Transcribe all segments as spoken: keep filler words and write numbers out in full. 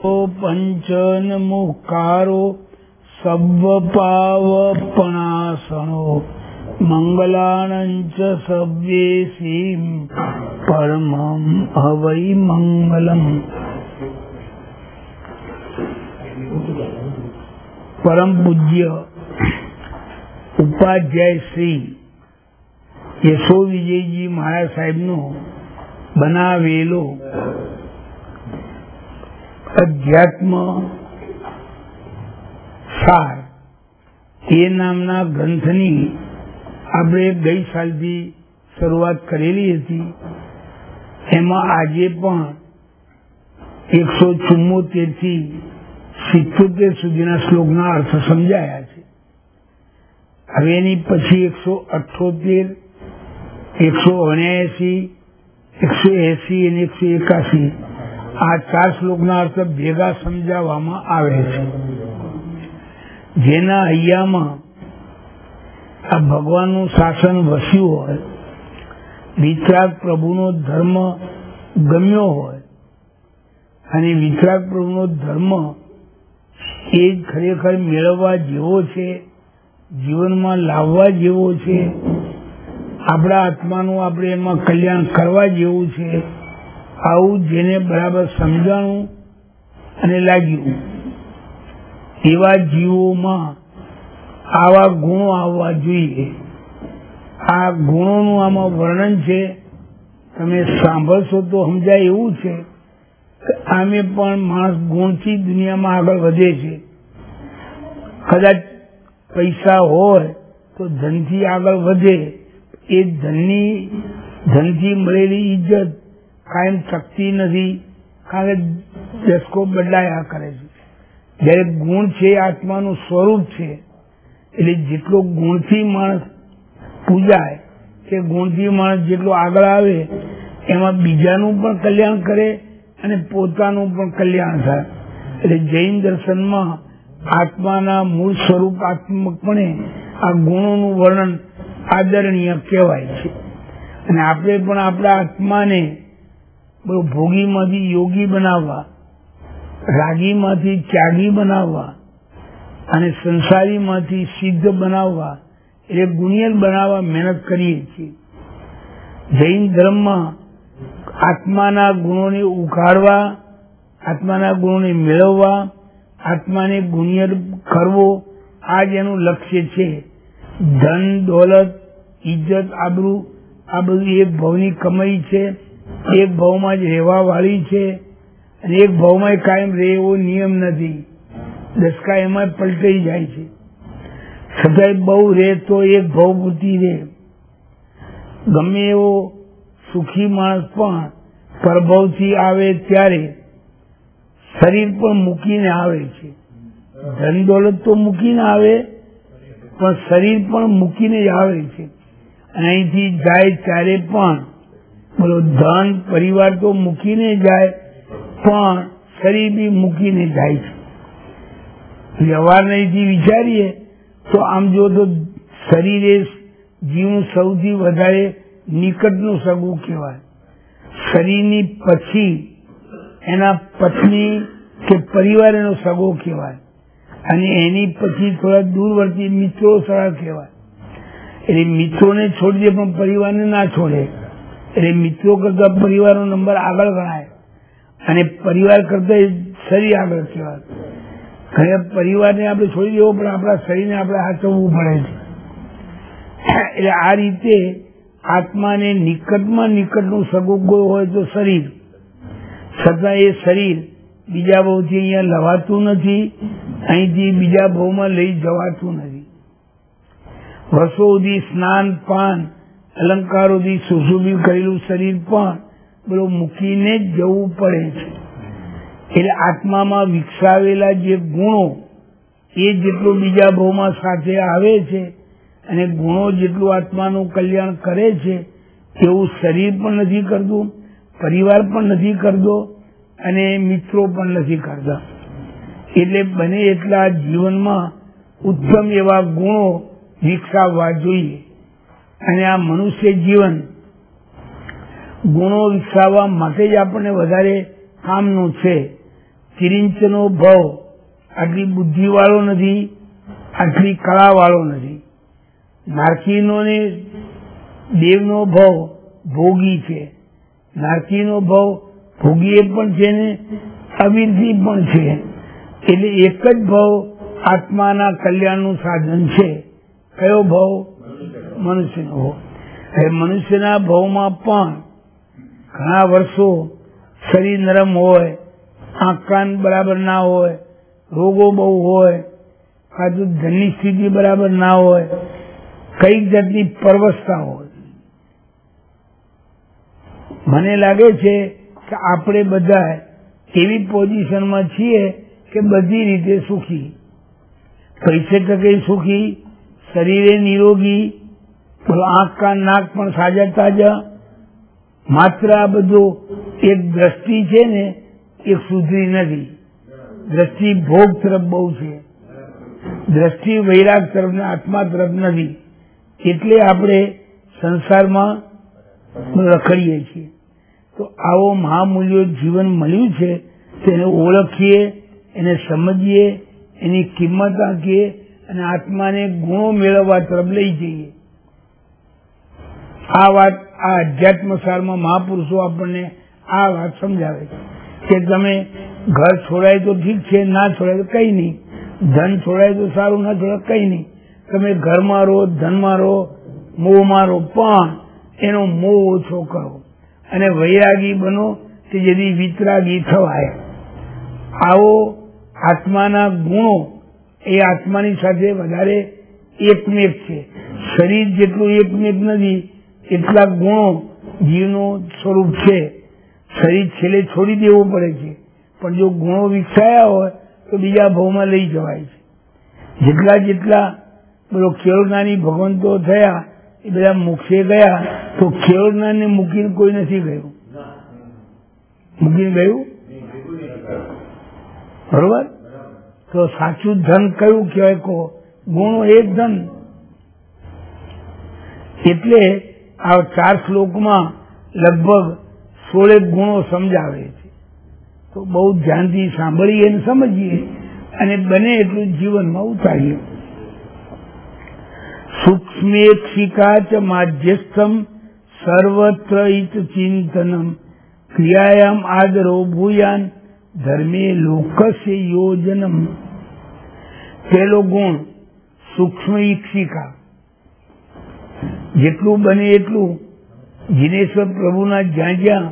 पंचन मुखारो सब्ब पावपणासनो मंगलानंच सव्येसीम परमं हवै मंगलम। परम पूज्य उपाध्याय श्री यशो विजयजी महाराज साहेब नो बनावेलो अध्यात्म सार ये नामना ग्रंथनी આપણે ગઈ સાલથી શરૂઆત કરેલી હતી। એમાં આજે પણ એકસો ચુમ્મોતેર થી સિત્તોતેર સુધીના શ્લોકના અર્થ સમજાયા છે। હવે એની પછી એકસો અઠ્ઠોતેર એકસો અણ્યાસી એકસો એસી અને એકસો એકાસી આ ચાર શ્લોકના અર્થ ભેગા સમજાવવામાં આવે છે। જેના હૈયામાં આ ભગવાનનું શાસન વસ્યું હોય, વિતરાગ પ્રભુનો ધર્મ ગમ્યો હોય અને વિતરાગ પ્રભુનો ધર્મ એ જ ખરેખર મેળવવા જેવો છે, જીવનમાં લાવવા જેવો છે, આપણા આત્માનું આપણે એમાં કલ્યાણ કરવા જેવું છે। આવું જેને બરાબર સમજાણું અને લાગ્યું એવા જીવોમાં આવા ગુણો આવવા જોઈએ। આ ગુણોનું આમાં વર્ણન છે, તમે સાંભળશો તો સમજાય એવું છે કે આમે પણ માણસ ગુણથી દુનિયામાં આગળ વધે છે। કદાચ પૈસા હોય તો ધનથી આગળ વધે, એ ધનની ધનથી મળેલી ઇજ્જત કાયમ ટકતી નથી, કારણ કે દસકો બદલાયા કરે છે। જયારે ગુણ છે આત્માનું સ્વરૂપ છે, એટલે જેટલો ગુણથી માણસ પૂજાય કે ગુણથી માણસ જેટલો આગળ આવે એમાં બીજાનું પણ કલ્યાણ કરે અને પોતાનું પણ કલ્યાણ થાય। એટલે જૈન દર્શનમાં આત્માના મૂળ સ્વરૂપાત્મકપણે આ ગુણોનું વર્ણન આદરણીય કહેવાય છે। અને આપણે પણ આપણા આત્માને ભોગીમાંથી યોગી બનાવવા, રાગીમાંથી ત્યાગી બનાવવા અને સંસારીમાંથી સિદ્ધ બનાવવા, એટલે ગુણિયલ બનાવવા મહેનત કરીએ છીએ। જૈન ધર્મમાં આત્માના ગુણોને ઉઘાડવા, આત્માના ગુણોને મેળવવા, આત્માને ગુણિયલ કરવો, આ જ એનું લક્ષ્ય છે। ધન, દોલત, ઇજ્જત, આબરૂ આ બધું એક ભાવની કમાઈ છે, એક ભાવમાં જ રહેવા વાળી છે અને એક ભાવમાં કાયમ રહે એવો નિયમ નથી। દસકા એમાં પલટાઈ જાય છે, છતાંય બહુ રહે તો એક ભાવ પૂરતી રહે। ગમે એવો સુખી માણસ પણ પરભાવથી આવે ત્યારે શરીર પણ મૂકીને આવે છે। ધન દોલત તો મૂકીને આવે પણ શરીર પણ મૂકીને જ આવે છે। અને અહીંથી જાય ત્યારે પણ બોલો ધન પરિવાર તો મૂકીને જાય પણ શરીર બી મૂકીને જાય છે। વ્યવહાર અહીંથી વિચારીએ તો આમ જો તો શરીર એ જીવનું સૌથી વધારે નિકટનું સગું કહેવાય। શરીરની પછી એના પત્ની કે પરિવાર એનો સગો કહેવાય અને એની પછી થોડા દૂરવર્તી મિત્રો સગા કહેવાય। એટલે મિત્રોને છોડી દે પણ પરિવારને ના છોડે, એટલે મિત્રો કરતા પરિવારનો નંબર આગળ ગણાય અને પરિવાર કરતા શરીર આગળ કહેવાય। ઘરે પરિવારને આપણે છોડી દેવો પણ આપણા શરીરને આપણે હાચવવું પડે છે। એટલે આ રીતે આત્માને નિકટમાં નિકટનું સગું કોઈ હોય તો શરીર, છતાં એ શરીર બીજા ભાવથી અહીંયા લવાતું નથી, અહીંથી બીજા ભાવમાં લઈ જવાતું નથી। વર્ષો સુધી સ્નાન પાન અલંકારોથી સુશોભિત કરેલું શરીર પણ બધું મૂકીને જ જવું પડે છે। એટલે આત્મામાં વિકસાવેલા જે ગુણો એ જેટલું બીજા ભાવમાં સાથે આવે છે અને ગુણો જેટલું આત્માનું કલ્યાણ કરે છે એવું શરીર પણ નથી કરતું, પરિવાર પણ નથી કરતો અને મિત્રો પણ નથી કરતા। એટલે બને એટલા જીવનમાં ઉત્તમ એવા ગુણો વિકસાવવા જોઈએ અને આ મનુષ્ય જીવન ગુણો વિકસાવવા માટે જ આપણને વધારે કામનું છે। તિરિંચનો ભવ આટલી બુદ્ધિ વાળો નથી, આટલી કળા વાળો નથી. નારકીનો ને દેવનો ભવ ભોગી છે. નારકીનો ભવ ભોગીએ પણ છે ને અવિરથી પણ છે. એટલે એક જ ભવ આત્માના કલ્યાણનું સાધન છે. કયો ભવ? મનુષ્યનો ભવ. હવે મનુષ્યના ભવમાં પણ ઘણા વર્ષો શરીર નરમ હોય, આંખ કાન બરાબર ના હોય, રોગો બહુ હોય, કાજુ ધનની સ્થિતિ બરાબર ના હોય, કઈક જાતની પરવસતા હોય. મને લાગે છે કે આપણે બધા એવી પોઝિશનમાં છીએ કે બધી રીતે સુખી, પૈસે ટકે સુખી, શરીરે નિરોગી, આંખ કાન નાક પણ સાજા તાજા. માત્ર આ બધું એક દ્રષ્ટિ છે ને એ સુધરી નથી. દ્રષ્ટિ ભોગ તરફ બહુ છે, દ્રષ્ટિ વૈરાગ તરફ ને આત્મા તરફ નથી. એટલે આપણે સંસારમાં રખડીએ છીએ. તો આવો મહામૂલ્યો જીવન મળ્યું છે તેને ઓળખીએ, એને સમજીએ, એની કિંમત આંકીએ અને આત્માને ગુણો મેળવવા તરફ લઈ જઈએ. આ વાત આ અધ્યાત્મ સારમાં મહાપુરુષો આપણને આ વાત સમજાવે છે કે તમે ઘર છોડાય તો ઠીક છે, ના છોડાય તો કઈ નહીં, ધન છોડાય તો સારું, ના છોડાય કઈ નહીં. તમે ઘરમાં રહો, ધનમાં રહો, મોહમાં રહો, પણ એનો મોહ ઓછો કરો અને વૈરાગી બનો કે જેથી વિતરાગી થવાય. આવો આત્માના ગુણો એ આત્માની સાથે વધારે એકમેક છે. શરીર જેટલું એકમેક નથી એટલા ગુણો જીવનું સ્વરૂપ છે. શરીર છેલ્લે છોડી દેવું પડે છે, પણ જો ગુણો વિકસાયા હોય તો બીજા ભાવમાં લઈ જવાય છે. જેટલા જેટલા પેલો કેળવનારી ભગવંતો થયા એ બધા મોક્ષે ગયા, તો કેળવનારને મૂકીને કોઈ નથી ગયું. મૂકીને ગયું બરોબર? તો સાચું ધન કયું કહેવાય? કહો, ગુણો એક ધન. એટલે આ ચાર શ્લોકમાં લગભગ સોળેક ગુણો સમજાવે છે. તો બહુ ધ્યાનથી સાંભળીએ અને સમજીએ અને બને એટલું જીવનમાં ઉતારીએ. સૂક્ષ્મેક્ષિકા ચ માધ્યસ્થમ સર્વત્ર હિત ચિંતનમ ક્રિયાયામ આદરો ભૂયાન ધર્મે લોકસ્ય યોજનમ. પહેલો ગુણ સૂક્ષ્મ ઈક્ષિકા. જેટલું બને એટલું જીનેશ્વર પ્રભુના જ્યાં જ્યાં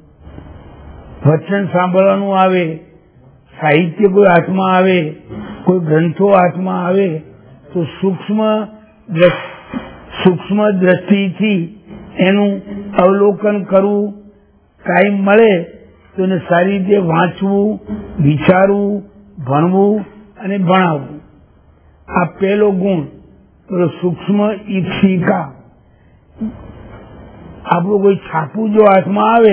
વચન સાંભળવાનું આવે, સાહિત્ય કોઈ હાથમાં આવે, કોઈ ગ્રંથો હાથમાં આવે તો સૂક્ષ્મ સૂક્ષ્મ દ્રષ્ટિથી એનું અવલોકન કરવું. કાંઈ મળે તો એને સારી રીતે વાંચવું, વિચારવું, ભણવું અને ભણાવવું. આ પહેલો ગુણ પેલો સૂક્ષ્મ ઈક્ષિકા. આપણું કોઈ છાપું જો હાથમાં આવે,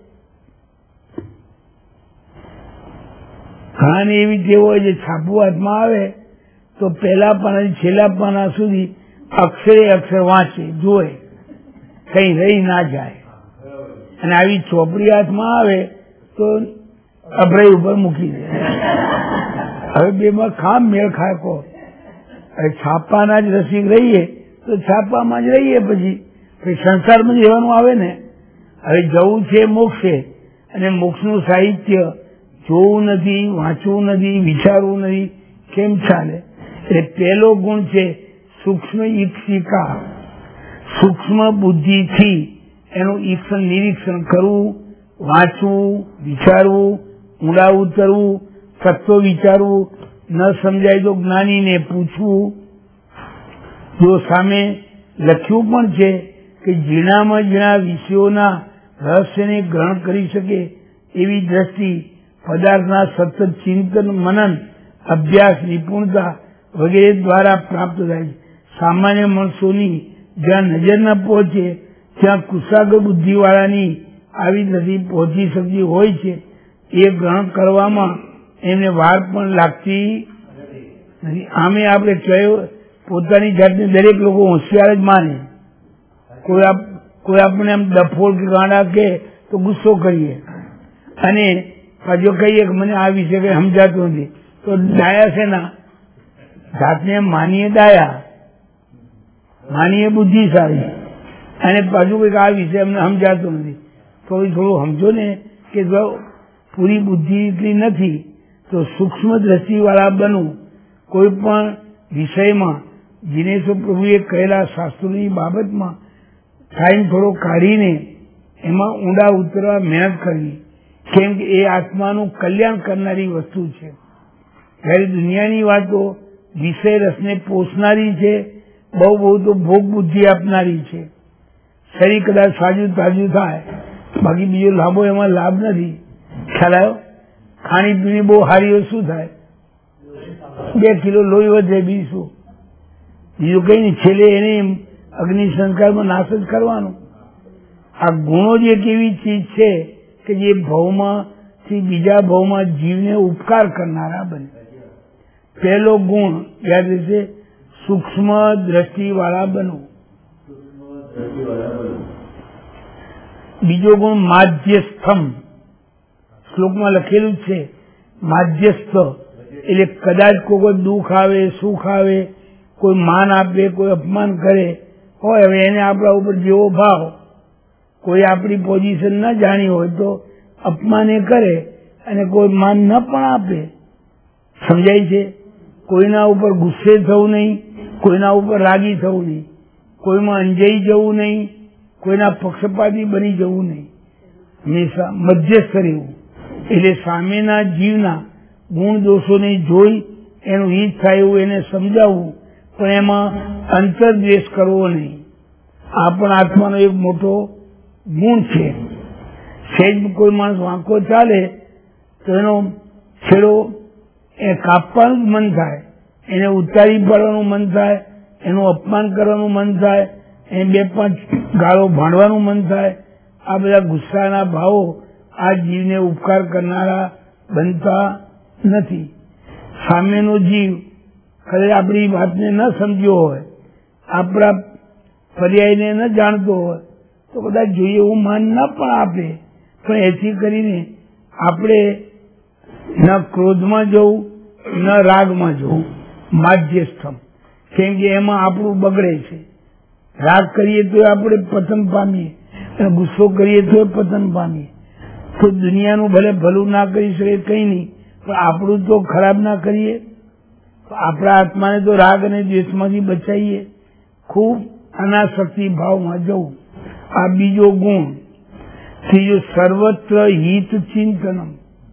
ઘણાને એવી ટેવ હોય જે છાપું હાથમાં આવે તો પહેલા પાનાથી છેલ્લા પાના સુધી અક્ષરે અક્ષર વાંચે, જોવે, કઈ રહી ના જાય. અને આવી ચોપડી હાથમાં આવે તો અભરાઈ ઉપર મૂકી દે. હવે બેમાં ખામ મેળ ખાય કો. હવે છાપાના જ રસિક રહીએ તો છાપામાં જ રહીએ, પછી પછી સંસારમાં જ રહેવાનું આવે ને. હવે જવું છે મોક્ષે અને મોક્ષનું સાહિત્ય જોવું નથી, વાંચવું નથી, વિચારવું નથી, કેમ ચાલે? એટલે પહેલો ગુણ છે સૂક્ષ્મ ઈક્ષિકા. સૂક્ષ્મ બુદ્ધિથી એનું ઈક્ષણ નિરીક્ષણ કરવું, વાંચવું, વિચારવું, ઊંડા ઉતરવું, તત્વ વિચારવું, ન સમજાય તો જ્ઞાનીને પૂછવું. જો સામે લખ્યું પણ છે કે ઝીણામાં ઝીણા વિષયોના રહસ્યને ગ્રહણ કરી શકે એવી દ્રષ્ટિ પદાર્થના સતત ચિંતન, મનન, અભ્યાસ, નિપુણતા વગેરે દ્વારા પ્રાપ્ત થાય છે. સામાન્ય માણસોની જ્યાં નજર ન પહોંચે ત્યાં કુશાગ્ર બુદ્ધિવાળાની આવી નથી પહોંચી શકતી હોય છે. એ ગ્રહણ કરવામાં એમને વાર પણ લાગતી નથી. આમે આપણે કહેવાય પોતાની જાતને દરેક લોકો હોશિયાર જ માને. કોઈ કોઈ આપણે આમ ડફોળ કે ગાંડા કે તો ગુસ્સો કરીએ અને જો કહીએ કે મને આ વિશે કઈ સમજાતું નથી તો ડાયા છે ના જાતને માનીએ ડાયા, માનીએ બુદ્ધિશાળી, અને પાછું કઈક આ વિશે અમને સમજાતું નથી તો થોડું સમજો ને કે જો પૂરી બુદ્ધિ એટલી નથી તો સૂક્ષ્મ દ્રષ્ટિ વાળા બનવું. કોઈ પણ વિષયમાં જીનેશ્વર પ્રભુએ કહેલા શાસ્ત્રોની બાબતમાં ટાઈમ થોડો કાઢીને એમાં ઊંડા ઉતરવા મહેનત કરવી, કેમ કે એ આત્માનું કલ્યાણ કરનારી વસ્તુ છે. જ્યારે દુનિયાની વાતો વિષય રસને પોષનારી છે, બહુ બહુ તો ભોગ બુદ્ધિ આપનારી છે. શરીર કદાચ સાજું તાજું થાય, બાકી બીજો લાભો એમાં લાભ નથી. ખ્યાલ આવ્યો? ખાણી પીણી બહુ સારી હોય શું થાય? બે કિલો લોહી વધે, બીજું શું? બીજું કઈ નહીં, છેલ્લે એને અગ્નિ સંસ્કારમાં નાશ જ કરવાનો. આ ગુણો જ એક એવી ચીજ છે કે જે ભવમાં થી બીજા ભવમાં જીવને ઉપકાર કરનારા બને. પહેલો ગુણ યાદ રહેશે, સૂક્ષ્મ દ્રષ્ટિ વાળા બનવું. બીજો ગુણ માધ્યસ્થમ, શ્લોકમાં લખેલું છે માધ્યસ્થ, એટલે કદાચ કોઈ દુઃખ આવે સુખ આવે, કોઈ માન આપે કોઈ અપમાન કરે હોય, હવે એને આપણા ઉપર જેવો ભાવ, કોઈ આપણી પોઝિશન ન જાણી હોય તો અપમાન એ કરે અને કોઈ માન ન પણ આપે. સમજાય છે? કોઈના ઉપર ગુસ્સે થવું નહીં, કોઈના ઉપર રાગી થવું નહીં, કોઈમાં અંજાઈ જવું નહીં, કોઈના પક્ષપાતી બની જવું નહીં, હંમેશા મધ્યસ્થ રહેવું. એટલે સામેના જીવના ગુણ દોષોને જોઈ એનું હિત થાય એવું એને સમજાવવું, પણ એમાં અંતરદ્વેષ કરવો નહીં. આ પણ આત્માનો એક મોટો ગુણ છે. સહેજ કોઈ માણસ વાંકો ચાલે તો એનો છેડો એ કાપવાનું જ મન થાય, એને ઉતારી પાડવાનું મન થાય, એનું અપમાન કરવાનું મન થાય, એને બે પાંચ ગાળો ભાંડવાનું મન થાય. આ બધા ગુસ્સાના ભાવો આ જીવને ઉપકાર કરનારા બનતા નથી. સામેનો જીવ કદાચ આપણી વાતને ન સમજ્યો હોય, આપણા પર્યાયને ન જાણતો હોય તો કદાચ જોઈએ એવું માન ન પણ આપે, પણ એથી કરીને આપણે ન ક્રોધમાં જવું ન રાગમાં જવું, માધ્યસ્થમ. કેમ કે એમાં આપણું બગડે છે. રાગ કરીએ તો આપણે પતન પામીએ અને ગુસ્સો કરીએ તો પતન પામીએ. તો દુનિયાનું ભલે ભલું ના કરી શકે કઈ નહીં, પણ આપણું તો ખરાબ ના કરીએ. આપણા આત્માને તો રાગ અને દ્વેષમાંથી બચાવીએ. ખૂબ અનાસક્તિ ભાવમાં જવું, આ બીજો ગુણ. ત્રીજો સર્વત્ર હિત ચિંતનમ.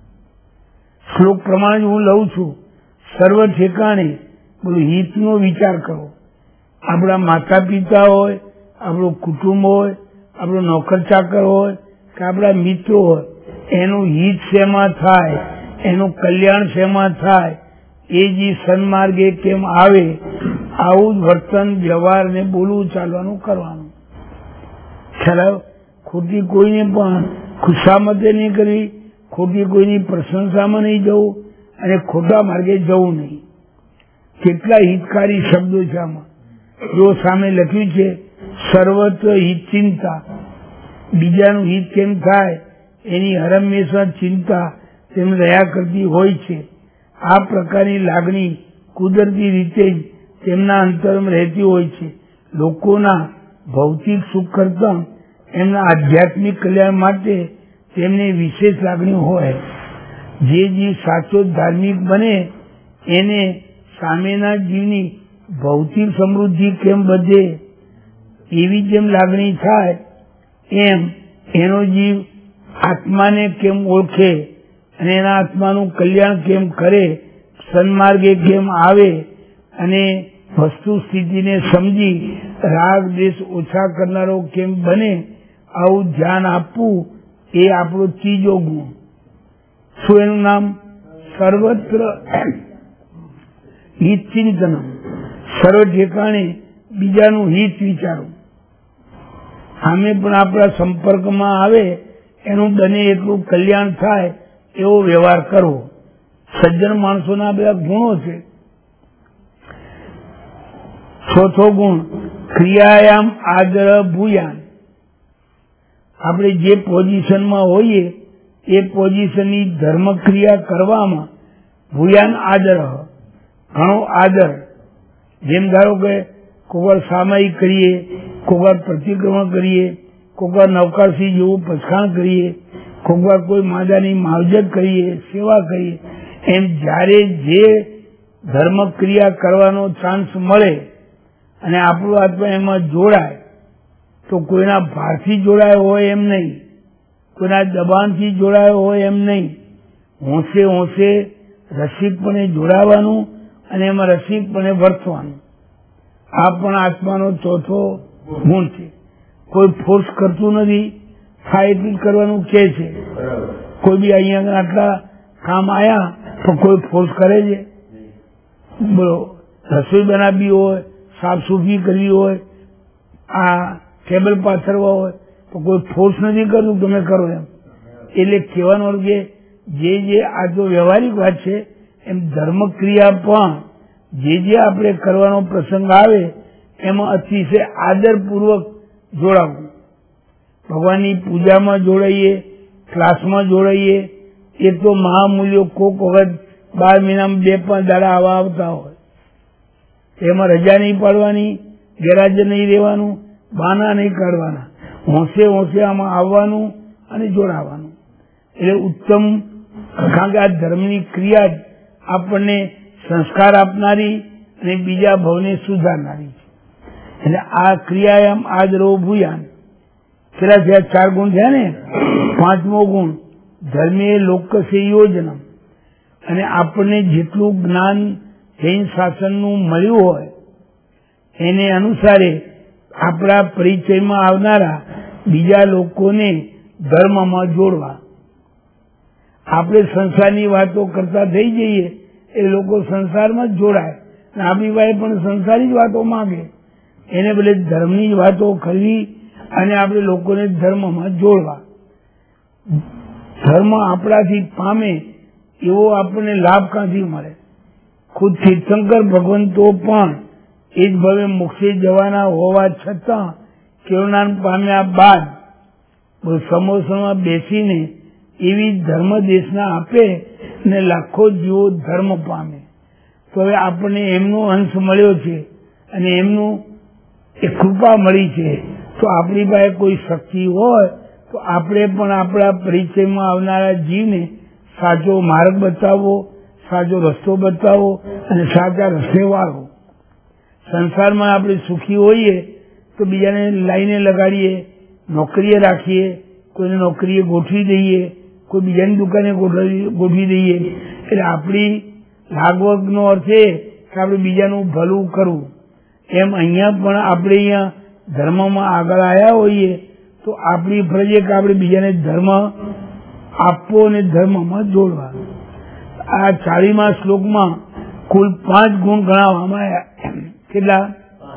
શ્લોક પ્રમાણે હું લઉં છું, સર્વ ઠેકાણે બધું હિતનો વિચાર કરો. આપણા માતા પિતા હોય, આપણું કુટુંબ હોય, આપણો નોકર ચાકર હોય કે આપણા મિત્રો હોય, એનું હિત શેમાં થાય, એનું કલ્યાણ શેમાં થાય, એ જે સન્માર્ગે કેમ આવે, આવું જ વર્તન વ્યવહાર ને બોલવું ચાલવાનું કરવાનું. ખ્યાલ? ખોટી કોઈને પણ ખુશામતે નહીં કરવી, ખોટી કોઈની પ્રશંસામાં નહીં જવું અને ખોટા માર્ગે જવું નહીં. કેટલા હિતકારી શબ્દો છે આમાં. જો સામે લખ્યું છે સર્વત્ર હિત ચિંતા, બીજાનું હિત કેમ થાય એની હરમેશા ચિંતા તેમને રહ્યા કરતી હોય છે. આ પ્રકારની લાગણી કુદરતી રીતે જ તેમના અંતરમાં રહેતી હોય છે. લોકોના ભૌતિક સુખ કરતા એમના આધ્યાત્મિક કલ્યાણ માટે તેમને વિશેષ લાગણી હોય. જે જીવ સાચો ધાર્મિક બને એને સામેના જીવની ભૌતિક સમૃદ્ધિ કેમ વધે એવી જેમ લાગણી થાય, એમ એનો જીવ આત્માને કેમ ઓળખે અને એના આત્માનું કલ્યાણ કેમ કરે, સન્માર્ગે કેમ આવે અને વસ્તુ સ્થિતિને સમજી રાગ દ્વેષ ઓછા કરનારો કેમ બને, આવું ધ્યાન આપવું એ આપણો ત્રીજો ગુણ. શું એનું નામ? સર્વત્ર હિત ચિંતન. સર્વ ઠેકાણે બીજાનું હિત વિચારો. સામે પણ આપણા સંપર્કમાં આવે એનું બને એટલું કલ્યાણ થાય એવો વ્યવહાર કરવો. સજ્જન માણસોના બધા ગુણો છે. ચોથો ગુણ ક્રિયાયામ આદર ભૂયાન. આપણે જે પોઝિશનમાં હોઈએ એ પોઝિશનની ધર્મક્રિયા કરવામાં ભૂયાન આદર, ઘણો આદર. જેમ ધારો કે કોઈવાર સામાયિક કરીએ, કોઈવાર પ્રતિક્રમણ કરીએ, કોઈવાર નવકારસિંહ જેવું પછાણ કરીએ, કોઈવાર કોઈ માદાની માવજત કરીએ, સેવા કરીએ. એમ જ્યારે જે ધર્મક્રિયા કરવાનો ચાન્સ મળે અને આપણું આત્મા એમાં જોડાય, તો કોઈના ભારથી જોડાયો હોય એમ નહીં, કોઈના દબાણથી જોડાયો હોય એમ નહીં, હોંશે હોંશે રસિકપણે જોડાવાનું અને એમાં રસિકપણે વર્તવાનું. આ પણ આત્માનો ચોથો ગુણ છે. કોઈ ફોર્સ કરતું નથી, થાય એટલું જ કરવાનું કે છે. કોઈ બી અહીંયા આટલા કામ આયા તો કોઈ ફોર્સ કરે છે? બોલો, રસોઈ બનાવવી હોય, સાફ સૂફી કરવી હોય, આ ટેબલ પાથરવા હોય તો કોઈ ફોર્સ નથી કરતું તમે કરો એમ. એટલે કહેવાનો અર્થ કે જે જે આ તો વ્યવહારિક વાત છે, એમ ધર્મક્રિયા પણ જે જે આપણે કરવાનો પ્રસંગ આવે એમાં અતિશય આદરપૂર્વક જોડાવું. ભગવાનની પૂજામાં જોડાઈએ, ક્લાસમાં જોડાઈએ, એ તો મહામૂલ્યો કોક વખત બાર મહિનામાં બે પાંચ દાડા આવા આવતા હોય, એમાં રજા નહીં પાડવાની, ગેરહાજર નહીં રહેવાનું, બહાના નહીં કાઢવાના, હોંશે હોંશે આમાં આવવાનું અને જોડાવાનું. એટલે ઉત્તમ, કારણ કે આ ધર્મની ક્રિયા જ આપણને સંસ્કાર આપનારી અને બીજા ભાવને સુધારનારી છે. એટલે આ ક્રિયાયામ આદરો ભૂયાન. કેટલા થયા? ચાર ગુણ થયા ને. પાંચમો ગુણ ધર્મે લોકસે યોજનમ. અને આપણને જેટલું જ્ઞાન જૈન શાસનનું મળ્યું હોય એને અનુસારે આપણા પરિચયમાં આવનારા બીજા લોકોને ધર્મમાં જોડવા. આપણે સંસારની વાતો કરતા થઈ જઈએ એ લોકો સંસારમાં જ જોડાય, અને આપણી પાસે પણ સંસારી જ વાતો માંગે. એને બદલે ધર્મની જ વાતો કરવી અને આપણે લોકોને ધર્મમાં જોડવા. ધર્મ આપણાથી પામે એવો આપણને લાભ ક્યાંથી મળે? ખુદ તીર્થંકર ભગવંતો પણ એ જ ભવે મોક્ષે જવાના હોવા છતાં કેવળાન પામ્યા બાદ સમોસામાં બેસીને એવી ધર્મ દેશના આપે ને લાખો જીવો ધર્મ પામે. તો હવે આપણને એમનો અંશ મળ્યો છે અને એમનું એ કૃપા મળી છે, તો આપણી પાસે કોઈ શક્તિ હોય તો આપણે પણ આપણા પરિચયમાં આવનારા જીવને સાચો માર્ગ બતાવવો, સાચો રસ્તો બતાવવો અને સાચા રસ્તે વાળવો. સંસારમાં આપણે સુખી હોઈએ તો બીજાને લાઈને લગાડીએ, નોકરીએ રાખીએ, કોઈને નોકરીએ ગોઠવી દઈએ, કોઈ બીજાની દુકાને ગોઠવી દઈએ. એટલે આપણી લાગવગનો અર્થ એ કે આપણે બીજાનું ભલું કરવું. એમ અહીંયા પણ આપણે અહીંયા ધર્મમાં આગળ આવ્યા હોઈએ તો આપણી ફરજ કે આપણે બીજાને ધર્મ આપવો અને ધર્મમાં જોડવા. આ ચાલીમા શ્લોકમાં કુલ પાંચ ગુણ ગણાવવામાં આવ્યા. કેટલા?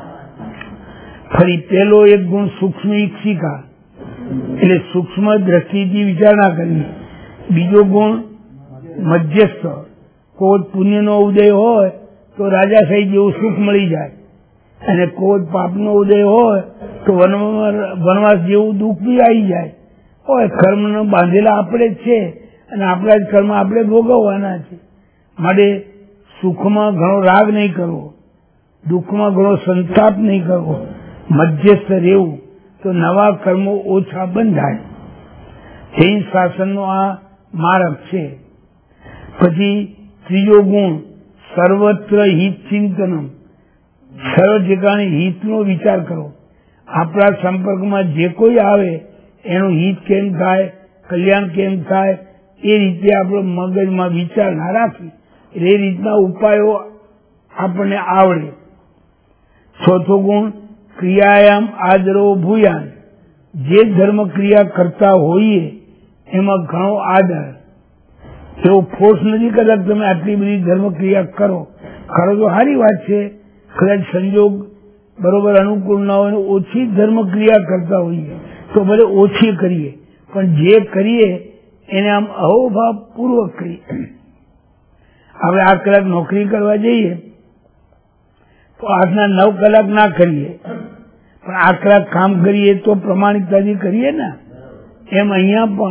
ફરી પહેલો એક ગુણ સૂક્ષ્મ ઈક્ષિકા, એટલે સૂક્ષ્મ દ્રષ્ટિથી વિચારણા કરવી. બીજો ગુણ મધ્યસ્થ, કોઈ પુણ્યનો ઉદય હોય તો રાજાશાહી જેવું સુખ મળી જાય, અને કોઈ પાપનો ઉદય હોય તો વનવાસ જેવું દુઃખ બી આવી જાય. હોય કર્મનો બાંધેલા આપણે જ છે અને આપણા જ કર્મ આપણે ભોગવવાના છે. માટે સુખમાં ઘણો રાગ નહીં કરવો, દુઃખમાં ઘણો સંતાપ નહીં કરવો, મધ્યસ્થ રહેવું, તો નવા કર્મો ઓછા બંધાય. જૈન શાસનનો આ માર્ગ છે. પછી ત્રીજો ગુણ સર્વત્ર હિત ચિંતનમ. સર્વ ઠેકાણે હિતનો વિચાર કરો. આપણા સંપર્કમાં જે કોઈ આવે એનું હિત કેમ થાય, કલ્યાણ કેમ થાય, એ રીતે આપણે મગજમાં વિચાર ના રાખી એ રીતના ઉપાયો આપણને આવડે. ચોથો ગુણ ક્રિયાયામ આદરો ભૂયાન. જે ધર્મ ક્રિયા કરતા હોઈએ એમાં ઘણો આદર. એવો ફોર્સ નથી કરતા તમે આટલી બધી ધર્મ ક્રિયા કરો. ખરો તો સારી વાત છે, કદાચ સંજોગ બરોબર અનુકૂળ ના હોય ઓછી ધર્મ ક્રિયા કરતા હોઈએ તો ભલે ઓછી કરીએ, પણ જે કરીએ એને આમ અહોભાવ પૂર્વક કરીએ. આપણે આઠ કલાક નોકરી કરવા જઈએ તો આજના નવ કલાક ના કરીએ, પણ આઠ કલાક કામ કરીએ તો પ્રમાણિકતાથી કરીએ ને. એમ અહીંયા પણ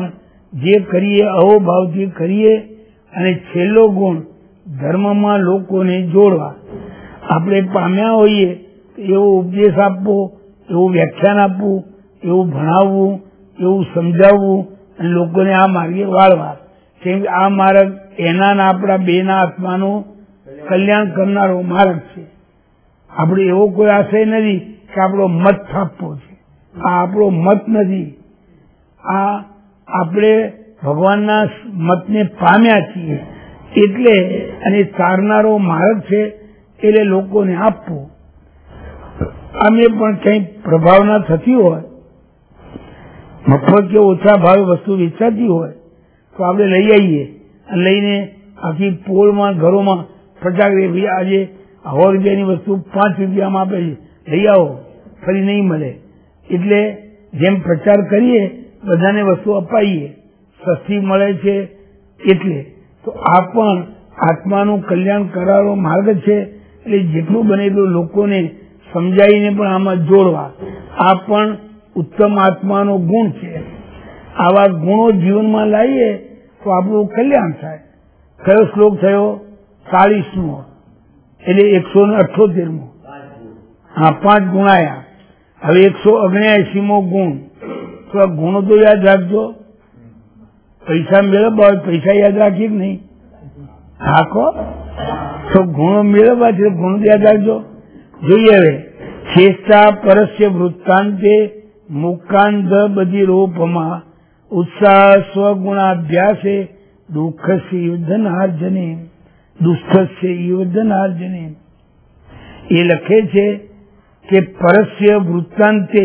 જે કરીએ અહોભાવથી કરીએ. અને છેલ્લો ગુણ ધર્મમાં લોકોને જોડવા. આપણે પામ્યા હોઈએ એવો ઉપદેશ આપવો, એવું વ્યાખ્યાન આપવું, એવું ભણાવવું, એવું સમજાવવું અને લોકોને આ માર્ગે વાળવા. કેમ કે આ માર્ગ એના ને આપણા બેના આત્માનું કલ્યાણ કરનારો માર્ગ છે. આપણે એવો કોઈ આશય નથી કે આપણો મત થાપવો છે. આ આપણો મત નથી. આ આપણે ભગવાનના મતને પામ્યા છીએ એટલે, અને ચારનારો માર્ગ છે એટલે લોકોને આપવું. અમે પણ કંઈ પ્રભાવના થતી હોય, મફત કે ઓછા ભાવે વસ્તુ વેચાતી હોય તો આપણે લઈ આવીએ અને લઈને આખી પોળમાં ઘરોમાં ફટાકડી આજે સો રૂપિયાની વસ્તુ પાંચ રૂપિયામાં આપે છે, લઈ આવો, ફરી નહીં મળે. એટલે જેમ પ્રચાર કરીએ બધાને વસ્તુ અપાઈએ, સસ્તી મળે છે એટલે. તો આ પણ આત્માનું કલ્યાણ કરવાનો માર્ગ છે. એટલે જેટલું બને એટલું લોકોને સમજાવીને પણ આમાં જોડવા. આ પણ ઉત્તમ આત્માનો ગુણ છે. આવા ગુણો જીવનમાં લાવીએ તો આપણું કલ્યાણ થાય. કયો શ્લોક થયો? ચાલીસમો, એટલે એકસો ને અઠ્યોતેરમો. હા, પાંચ ગુણ આવ્યા. હવે એકસો ઓગણ્યાસીમો ગુણ. તો આ ગુણો તો યાદ રાખજો. પૈસા મેળવવા હોય પૈસા યાદ રાખીએ કે નહીં? હા કહો. તો ગુણો મેળવવા છે, ગુણ યાદ રાખજો. જોઈએ હવે. ચેષ્ટા પરસ્ય વૃત્તાંતે મુકાંધ બધી રોપમાં ઉત્સાહ સ્વગુણાભ્યાસે દુઃખસ્ય યુદ્ધનાર્જને દુષ્ટસ્ય યુદ્ધનાર્જને. એ લખે છે કે પરસ્ય વૃત્તાંતે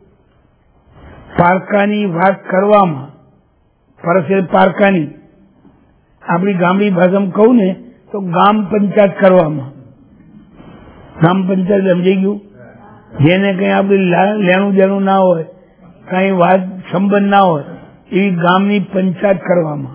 પારકાની વાત કરવામાં, પરસ્ય પારકાની આપણી ગામડી ભાષામાં કહું ને તો ગામ પંચાયત કરવામાં. ગામ પંચાયત સમજાઈ ગયું? જેને કઈ આપણે લેણું દેણું ના હોય, કઈ વાત સંબંધ ના હોય એવી ગામની પંચાયત કરવામાં,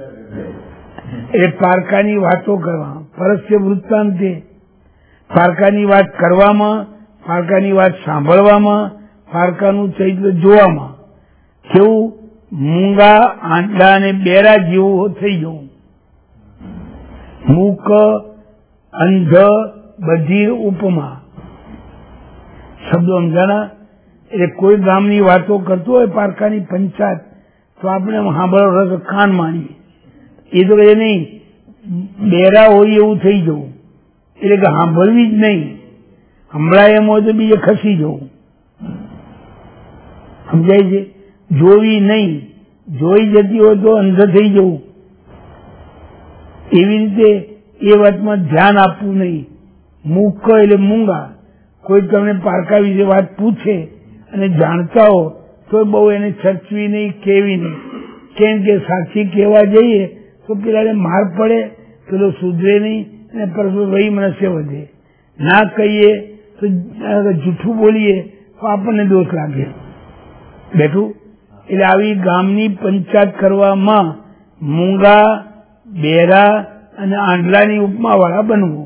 એ પારકાની વાતો કરવા. પરસ્ય વૃત્તાંતે પારકાની વાત કરવામાં, પારકાની વાત સાંભળવામાં, પારકાનું ચરિત્ર જોવામાં. કેવું? મૂંગા આંટલા અને બેરા જેવું થઈ જવું. મૂક, અંધ, બધિર ઉપમા શબ્દો સમજાણા. એટલે કોઈ ગામની વાતો કરતો હોય પારકાની પંચાયત તો આપણે સાંભળો રસ કાન માણીએ. એ તો એ નહીં, બેરા હોય એવું થઈ જવું. એટલે કે સાંભળવી જ નહીં, સંભળાય એમ હોય તો બીજે ખસી જવું. સમજાય છે? જોવી નહીં, જોઈ જતી હોય તો અંધ થઈ જવું. એવી રીતે એ વાતમાં ધ્યાન આપવું નહીં. મૂક એટલે મૂંગા. કોઈ તમને પારકા વિશે વાત પૂછે અને જાણતા હો તો બહુ એને ચર્ચવી નહીં, કેવી નહીં. કેમ કે સાચી કહેવા જઈએ તો પેલાને માર પડે, પેલો સુધરે નહીં અને પરસ્પર વહી મનસ્ય વધે. ના કહીએ તો જૂઠું બોલીએ તો આપણને દોષ લાગે. બેઠું. એટલે આવી ગામની પંચાયત કરવામાં મૂંગા, બેરા અને આંડલાની ઉપમા વાળા બનવું.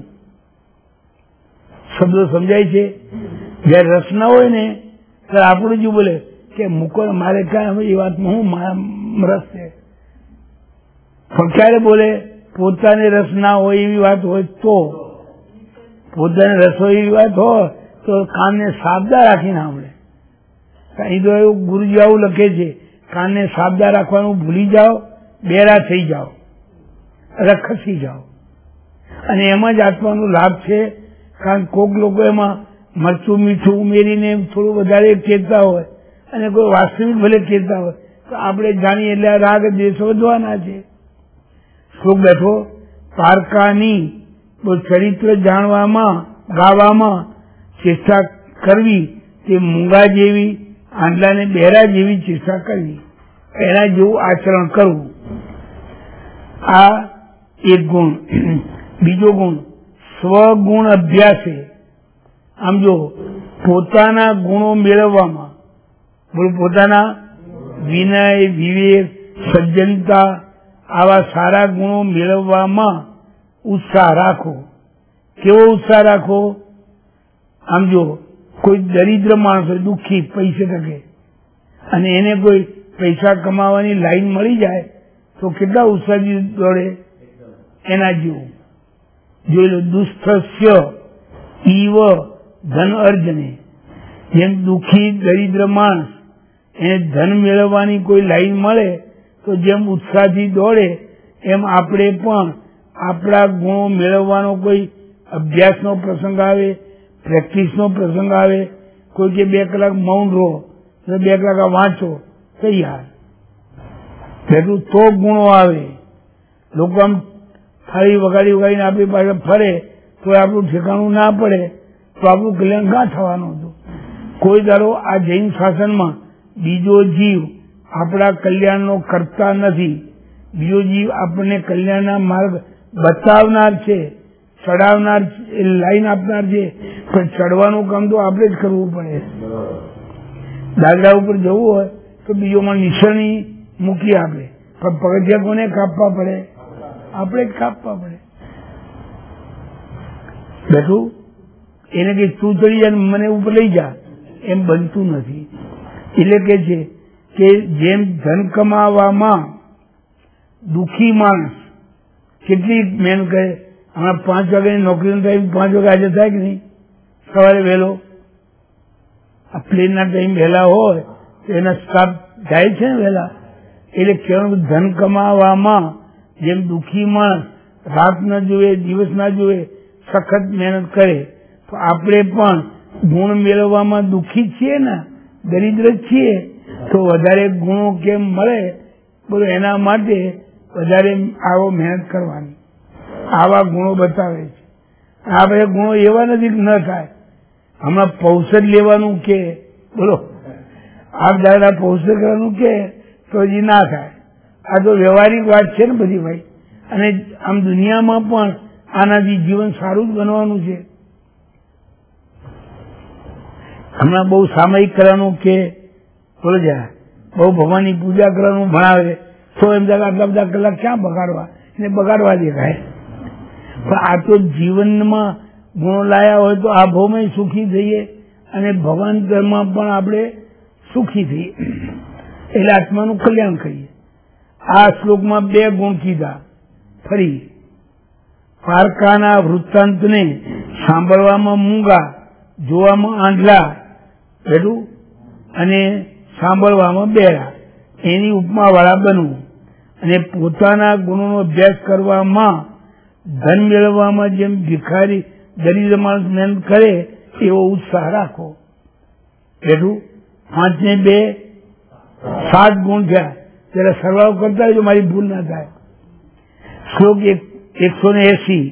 શબ્દો સમજાય છે? જયારે રસ ના હોય ને ત્યારે આપણું જ બોલે કે મૂકો મારે કાંઈ એ વાતમાં હું રસ છે. પણ ક્યારે બોલે? પોતાને રસ ના હોય એવી વાત હોય તો. પોતાને રસ હોય એવી વાત હોય તો કાનને સાબદા રાખીને સાંભળે. અહીં તો એવું ગુરુજી આવું લખે છે, કાનને સાબદા રાખવાનું ભૂલી જાઓ, બેરા થઈ જાઓ, રખસી જાઓ. અને એમાં જ આત્માનો લાભ છે. કારણ કોક લોકો એમાં મરચું મીઠું ઉમેરીને થોડું વધારે કહેતા હોય અને કોઈ વાસ્તવિક ભલે કહેતા હોય તો આપણે જાણીએ એટલે રાગ દ્વેષ વધવાના છે. શ્લોક બેઠો. પારકાની ચરિત્ર જાણવામાં, ગાવામાં ચેષ્ટા કરવી તે મૂંગા જેવી, આંડલાને બેરા જેવી ચેષ્ટા કરવી, એના જેવું આચરણ કરવું. આ એક ગુણ. બીજો ગુણ સ્વગુણ અભ્યાસે. આમ જો પોતાના ગુણો મેળવવામાં, પોતાના વિનય, વિવેક, સજ્જનતા આવા સારા ગુણો મેળવવામાં ઉત્સાહ રાખો. કેવો ઉત્સાહ રાખો? આમ જો કોઈ દરિદ્ર માણસ હોય, દુઃખી, પૈસે ટકે, અને એને કોઈ પૈસા કમાવાની લાઈન મળી જાય તો કેટલા ઉત્સાહી દોડે, એના જેવું જોઈ લો. દુષ્થસ્ય ઈવ ધન અર્જને, જેમ દુઃખી દરિદ્ર માણસ એને ધન મેળવવાની કોઈ લાઈન મળે તો જેમ ઉત્સાહથી દોડે એમ આપણે પણ આપણા ગુણો મેળવવાનો કોઈ અભ્યાસનો પ્રસંગ આવે, પ્રેક્ટિસનો પ્રસંગ આવે, કોઈ કે બે કલાક મૌન રહો, બે કલાક વાંચો, તૈયાર એટલું તો ગુણો આવે. લોકો આમ થાળી વગાડી વગાડીને આપણી પાસે ફરે તો આપણું ઠેકાણું ના પડે તો આપણું કલ્યાણ ક્યાં થવાનું હતું. કોઈ દાડો આ જૈન શાસનમાં બીજો જીવ આપણા કલ્યાણનો કરતા નથી. બીજો જીવ આપણને કલ્યાણના માર્ગ બતાવનાર છે, ચડાવનાર, લાઈન આપનાર છે, પણ ચડવાનું કામ તો આપણે જ કરવું પડે. દાદરા ઉપર જવું હોય તો બીજો માં નિશાની મૂકી આપે, પણ પગથિયા કોને કાપવા પડે? આપણે જ કાપવા પડે. બેઠું એને કે તું ચડી જાય મને ઉપર લઈ જા, એમ બનતું નથી. એટલે કે છે કે જેમ ધન કમાવામાં દુઃખી માણસ કેટલી મહેનત કરે, હમણાં પાંચ વાગ્યાની નોકરીનો ટાઈમ પાંચ વાગે આજે થાય કે નહીં, સવારે વહેલો આ પ્લેનના ટાઈમ વહેલા હોય તો એના સ્ટાફ જાય છે ને વહેલા. એટલે કહેવાનું ધન કમાવામાં જેમ દુઃખી માણસ રાત ના જોવે દિવસ ના જોવે સખત મહેનત કરે તો આપણે પણ ગુણ મેળવવામાં દુઃખી છીએ ને, દરિદ્ર છીએ, તો વધારે ગુણો કેમ મળે બોલો, એના માટે વધારે આવો મહેનત કરવાની. આવા ગુણો બતાવે છે. આ બધા ગુણો એવા નથી કે ન થાય. હમણાં પૌષધ લેવાનું કે બોલો, આપ દાદા પૌષધ કરવાનું કે તો હજી ના થાય. આ તો વ્યવહારિક વાત છે ને બધી ભાઈ. અને આમ દુનિયામાં પણ આનાથી જીવન સારું જ બનવાનું છે. હમણાં બહુ સામાયિક કરવાનું કે બોલો જરા, બહુ ભગવાનની પૂજા કરવાનું ભણાવે તો એમ આટલા બધા કલાક ક્યાં બગાડવા, એને બગાડવા દેખાય. પણ આ તો જીવનમાં ગુણો લાયા હોય તો આ ભાવમાં સુખી થઈએ અને ભગવાન ધર્મમાં પણ આપણે સુખી થઈએ, એટલે આત્માનું કલ્યાણ કરીએ. આ શ્લોકમાં બે ગુણ કીધા. ફરી પારકાના વૃત્તાંતને સાંભળવામાં મૂંગા, જોવામાં આંધળા, એટલું, અને સાંભળવામાં બહેરા, એની ઉપમા વાળા બનવું. અને પોતાના ગુણોનો અભ્યાસ કરવામાં, ધન મેળવવામાં જેમ ભિખારી દરિદ્ર માણસ મહેનત કરે એવો ઉત્સાહ રાખો. એટલું પાંચ ને બે સાત ગુણ થયા. ત્યારે સરવાળો કરતા હોય તો મારી ભૂલ ના થાય. શ્લોક એકસો ને એસી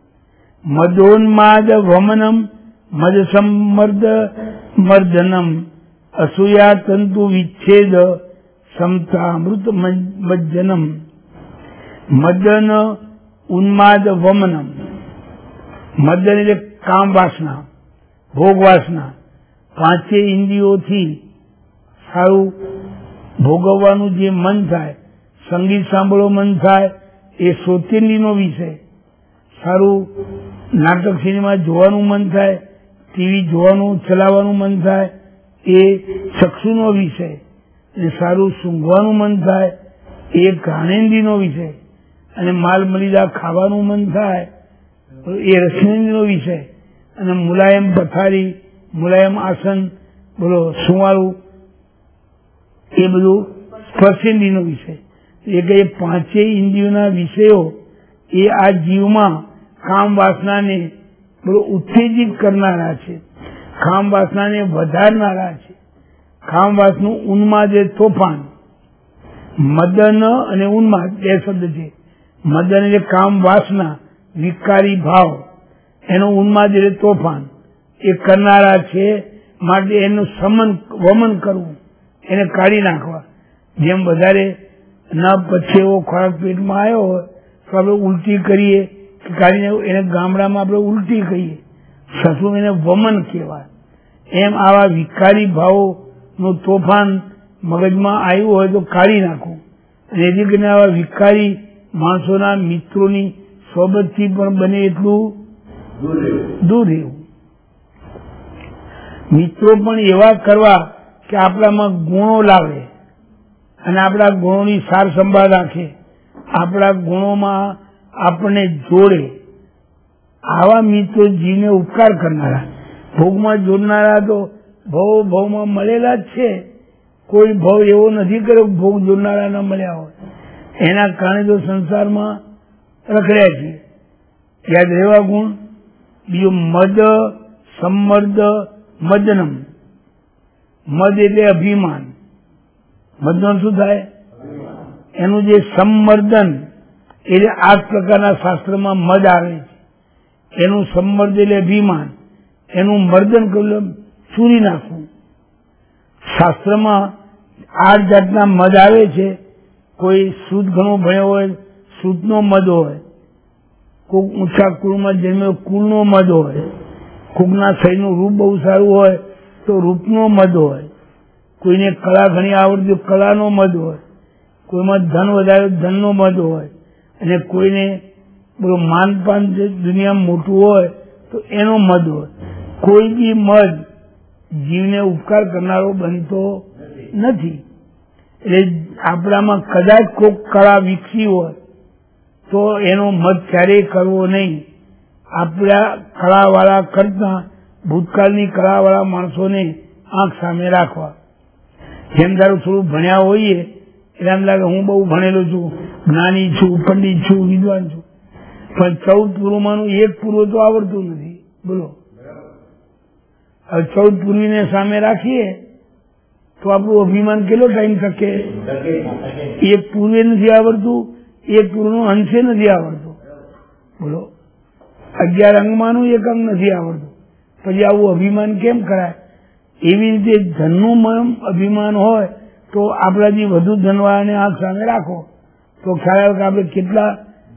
મદોન્માદ વમનમ મદ સંમર્દ મર્દનમ અસૂયા તંતુ વિચ્છેદ સમતામૃત મજ્જનમ. મદન ઉન્માદ વમનમ. મદન એટલે કામ વાસના, ભોગ વાસના, પાંચે ઇન્દ્રિયોથી સારું ભોગવવાનું જે મન થાય, સંગીત સાંભળો મન થાય એ શ્રોતેન્દ્રિયનો વિષય, સારું નાટક સિનેમા જોવાનું મન થાય, ટીવી જોવાનું ચલાવવાનું મન થાય એ ચક્ષુનો વિષય, અને સારું સૂંઘવાનું મન થાય એ ઘાણેન્દ્રિયનો વિષય, અને માલ મલીદા ખાવાનું મન થાય એ રસનેન્દ્રિયનો વિષય, અને મુલાયમ પથારી, મુલાયમ આસન, બોલો સુવાળું, એ બધું સ્પર્શેન્દ્રિયનો વિષય. એ કે પાંચેય ઇન્દ્રિયોના વિષયો એ આ જીવમાં કામ વાસનાને બોલો ઉત્તેજિત કરનારા છે, કામ વાસનાને વધારનારા છે. કામ વાસનું ઉન્માદ એ તોફાન. મદન અને ઉન્માદ બે શબ્દ છે. મદન એટલે કામ વાસના, વિકારી ભાવ, એનો ઉન્માદ એટલે તોફાન, એ કરનારા છે. માટે એનું સમન વમન કરવું, એને કાઢી નાખવા. જેમ વધારે ન પછી એવો ખોરાક પેટમાં આવ્યો હોય તો આપણે ઉલટી કરીએ કે કાઢીને, એને ગામડામાં આપણે ઉલટી કહીએ, સસું એને વમન કહેવાય. એમ આવા વિકારી ભાવોનું તોફાન મગજમાં આવ્યું હોય તો કાઢી નાખવું. અને એથી કરીને આવા વિકારી માણસોના મિત્રોની સોબતથી પણ બને એટલું દૂર રહેવું. મિત્રો પણ એવા કરવા કે આપણામાં ગુણો લાવે અને આપણા ગુણોની સાર સંભાળ રાખે, આપણા ગુણોમાં આપણને જોડે, આવા મિત્રો જીવને ઉપકાર કરનારા, ભોગમાં જોડનારા તો ભવ ભવમાં મળેલા જ છે. કોઈ ભવ એવો નથી કર્યો ભોગ જોડનારા ન મળ્યા હોય. એના કારણે તો સંસારમાં રખડ્યા છીએ. યાદ રહેવા ગુણ. બીજો મદ સંમર્દ મદનમ. મદ એટલે અભિમાન. મદન શું થાય? એનું જે સંમર્દન એટલે આ પ્રકારના શાસ્ત્રમાં મદ આવે છે. એનું સંમર્દ એટલે અભિમાન, એનું મર્દન કર્યું ચૂરી નાખવું. શાસ્ત્રમાં આઠ જાતના મદ આવે છે. કોઈ સૂદ ઘણો ભણ્યો હોય, સૂદનો મદ હોય. કોઈક ઊંચા કુળમાં જન્મ્યો, કુળનો મદ હોય. કોઈકના શરીરનું રૂપ બહુ સારું હોય તો રૂપનો મદ હોય. કોઈને કળા ઘણી આવડતી કળાનો મદ હોય. કોઈમાં ધન વધારે ધનનો મદ હોય. અને કોઈને બોલો માનપાન જે દુનિયામાં મોટું હોય તો એનો મદ હોય. કોઈ બી મદ જીવને ઉપકાર કરનારો બનતો નથી. એટલે આપણામાં કદાચ કોઈક કળા વિકસી હોય તો એનો મદ ક્યારેય કરવો નહીં. આપણા કળાવાળા કરતા ભૂતકાળની કળાવાળા માણસોને આંખ સામે રાખવા. જેમ ધારો થોડું ભણ્યા હોઈએ એટલે એમ લાગે હું બહુ ભણેલો છું, જ્ઞાની છું, પંડિત છું, વિદ્વાન છું, પણ ચૌદ પૂર્વમાંનું એક પૂર્વ તો આવડતું નથી. બોલો, હવે ચૌદ પૂર્વીને સામે રાખીએ તો આપણું અભિમાન કેટલો ટાઈમ શકે? એક પૂર્વે નથી આવડતું, એક પૂર્વનું અંશે નથી આવડતું. બોલો, અગિયાર અંગમાંનું એક અંગ નથી આવડતું, પછી આવું અભિમાન કેમ કરાય? એવી રીતે ધનનું અભિમાન હોય તો આપણાથી વધુ ધનવાળાને આંખ સામે રાખો તો ખ્યાલ આવે કે આપણે કેટલા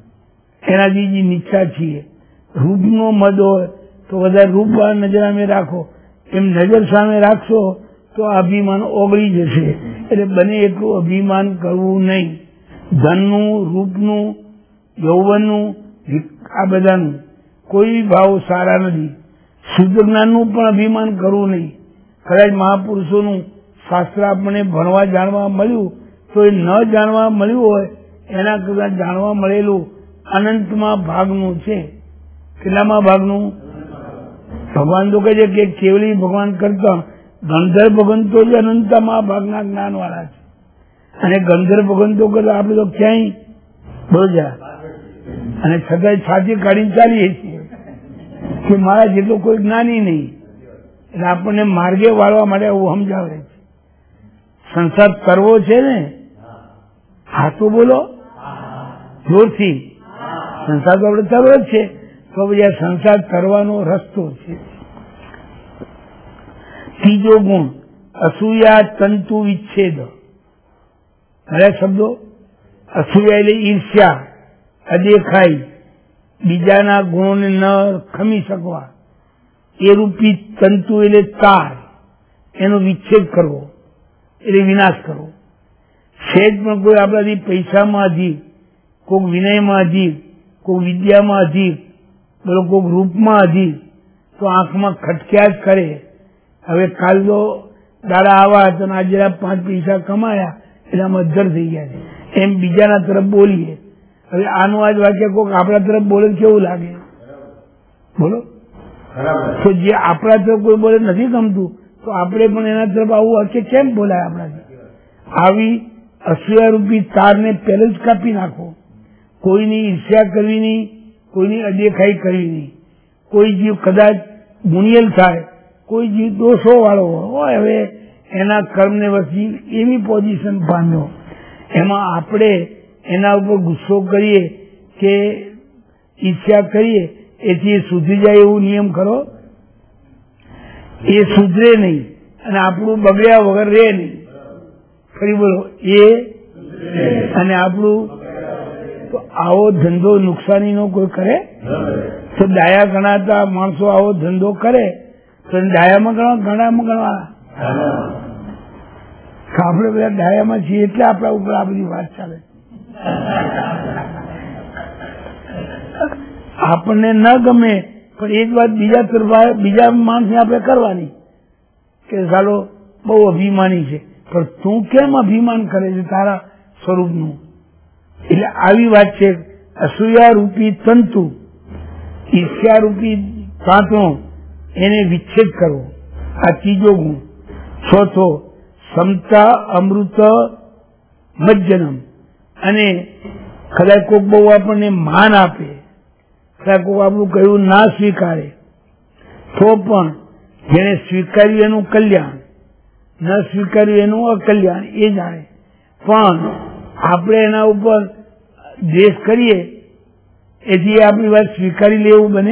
એનાથી નીચા છીએ. રૂપનો મદ હોય તો વધારે રૂપવાળા નજર સામે રાખો. એમ નજર સામે રાખશો તો આ અભિમાન ઓગળી જશે. એટલે બને એટલું અભિમાન કરવું નહીં. ધનનું, રૂપનું, યૌવનનું, આ બધાનું કોઈ ભાવ સારા નથી. શુદ્ધ જ્ઞાનનું પણ અભિમાન કરવું નહીં. કદાચ મહાપુરુષોનું શાસ્ત્ર આપણને ભણવા જાણવા મળ્યું તો એ ન જાણવા મળ્યું હોય એના કરતા જાણવા મળેલું અનંતમાં ભાગનું છે. કેટલામાં ભાગનું? ભગવાન તો કહે છે કે કેવલી ભગવાન કરતા ગંધર્વ ભગવાન તો જ અનંતમાં ભાગના જ્ઞાન વાળા છે. અને ગંધર્વ ભગવાન તો કરતા આપણે તો ક્યાંય બોજા અને છતાંય છાતી કાઢીને ચાલીએ છીએ કે મારા જેટલો કોઈ જ્ઞાની નહીં. એટલે આપણને માર્ગે વાળવા માટે એવું સમજાવે છે. સંસાર કરવો છે ને? હા તો બોલો જોરથી. સંસાર તો આપણે કરવો જ છે, તો પછી આ સંસાર કરવાનો રસ્તો છે. ત્રીજો ગુણ અસૂયા તંતુ વિચ્છેદ. બધા શબ્દો. અસૂયા એટલે ઈર્ષ્યા, અદેખાઈ, બીજાના ગુણોને ન ખમી શકવા. એ રૂપી તંતુ એટલે તાર, એનો વિચ્છેદ કરવો એટલે વિનાશ કરવો. સહેજ પણ કોઈ આપણાથી પૈસામાં અધીર, કોઈક વિનયમાં અધીર, કોઈક વિદ્યામાં અધીર, બોલો કોઈક રૂપમાં અધીર, તો આંખમાં ખટક્યા જ કરે. હવે કાલ તો દાડા આવા તો આજે પાંચ પૈસા કમાયા એટલે આમ અધર થઈ ગયા છે એમ બીજાના તરફ બોલીએ. હવે આનું આજ વાક્ય કોઈક આપણા તરફ બોલે કેવું લાગે? બોલો. તો જે આપણા તરફ કોઈ બોલે નથી ગમતું તો આપણે પણ એના તરફ આવું વાક્ય કેમ બોલાય આપણાથી? આવી અસૂયારૂપી તારને પહેલે જ કાપી નાખો. કોઈની ઈર્ષ્યા કરવી નહીં, કોઈની અદેખાઈ કરવી નહીં. કોઈ જીવ કદાચ ગુણિયલ થાય, કોઈ જીવ દોષો વાળો હોય, હવે એના કર્મને વચ્ચે એવી પોઝિશન પામ્યો, એમાં આપણે એના ઉપર ગુસ્સો કરીએ કે ઈચ્છા કરીએ એથી સુધરી જાય એવું નિયમ કરો? એ સુધરે નહીં અને આપણું બગડ્યા વગર રહે નહીં. ફરી બોલો, એ અને આપણું. તો આવો ધંધો નુકસાનીનો કોઈ કરે? તો ડાયા ગણાતા માણસો આવો ધંધો કરે તો ડાયામાં ગણવા, ગણામાં ગણવા. આપણે બધા ડાયામાં છીએ એટલે આપણા ઉપર આ બધી વાત ચાલે. આપણને ન ગમે પણ એક વાત બીજા તરફ બીજા માણસને આપણે કરવાની કે ચાલો બહુ અભિમાની છે પણ તું કેમ અભિમાન કરે છે તારા સ્વરૂપનું? એટલે આવી વાત છે. અસૂયા રૂપી તંતુ, ઈર્ષ્યા રૂપી તાંતણો, એને વિચ્છેદ કરવો, આ ત્રીજો ગુણ. ચોથો સમતા અમૃત મજ્જનમ, અને કદાચ કોક બહુ આપણને માન આપે, કદાચ કોક આપણું કહ્યું ના સ્વીકારે તો પણ જેને સ્વીકાર્યું એનું કલ્યાણ, ન સ્વીકાર્યું એનું અકલ્યાણ એ જાણે. પણ આપણે એના ઉપર દ્વેષ કરીએ એથી આપણી વાત સ્વીકારી લેવું બને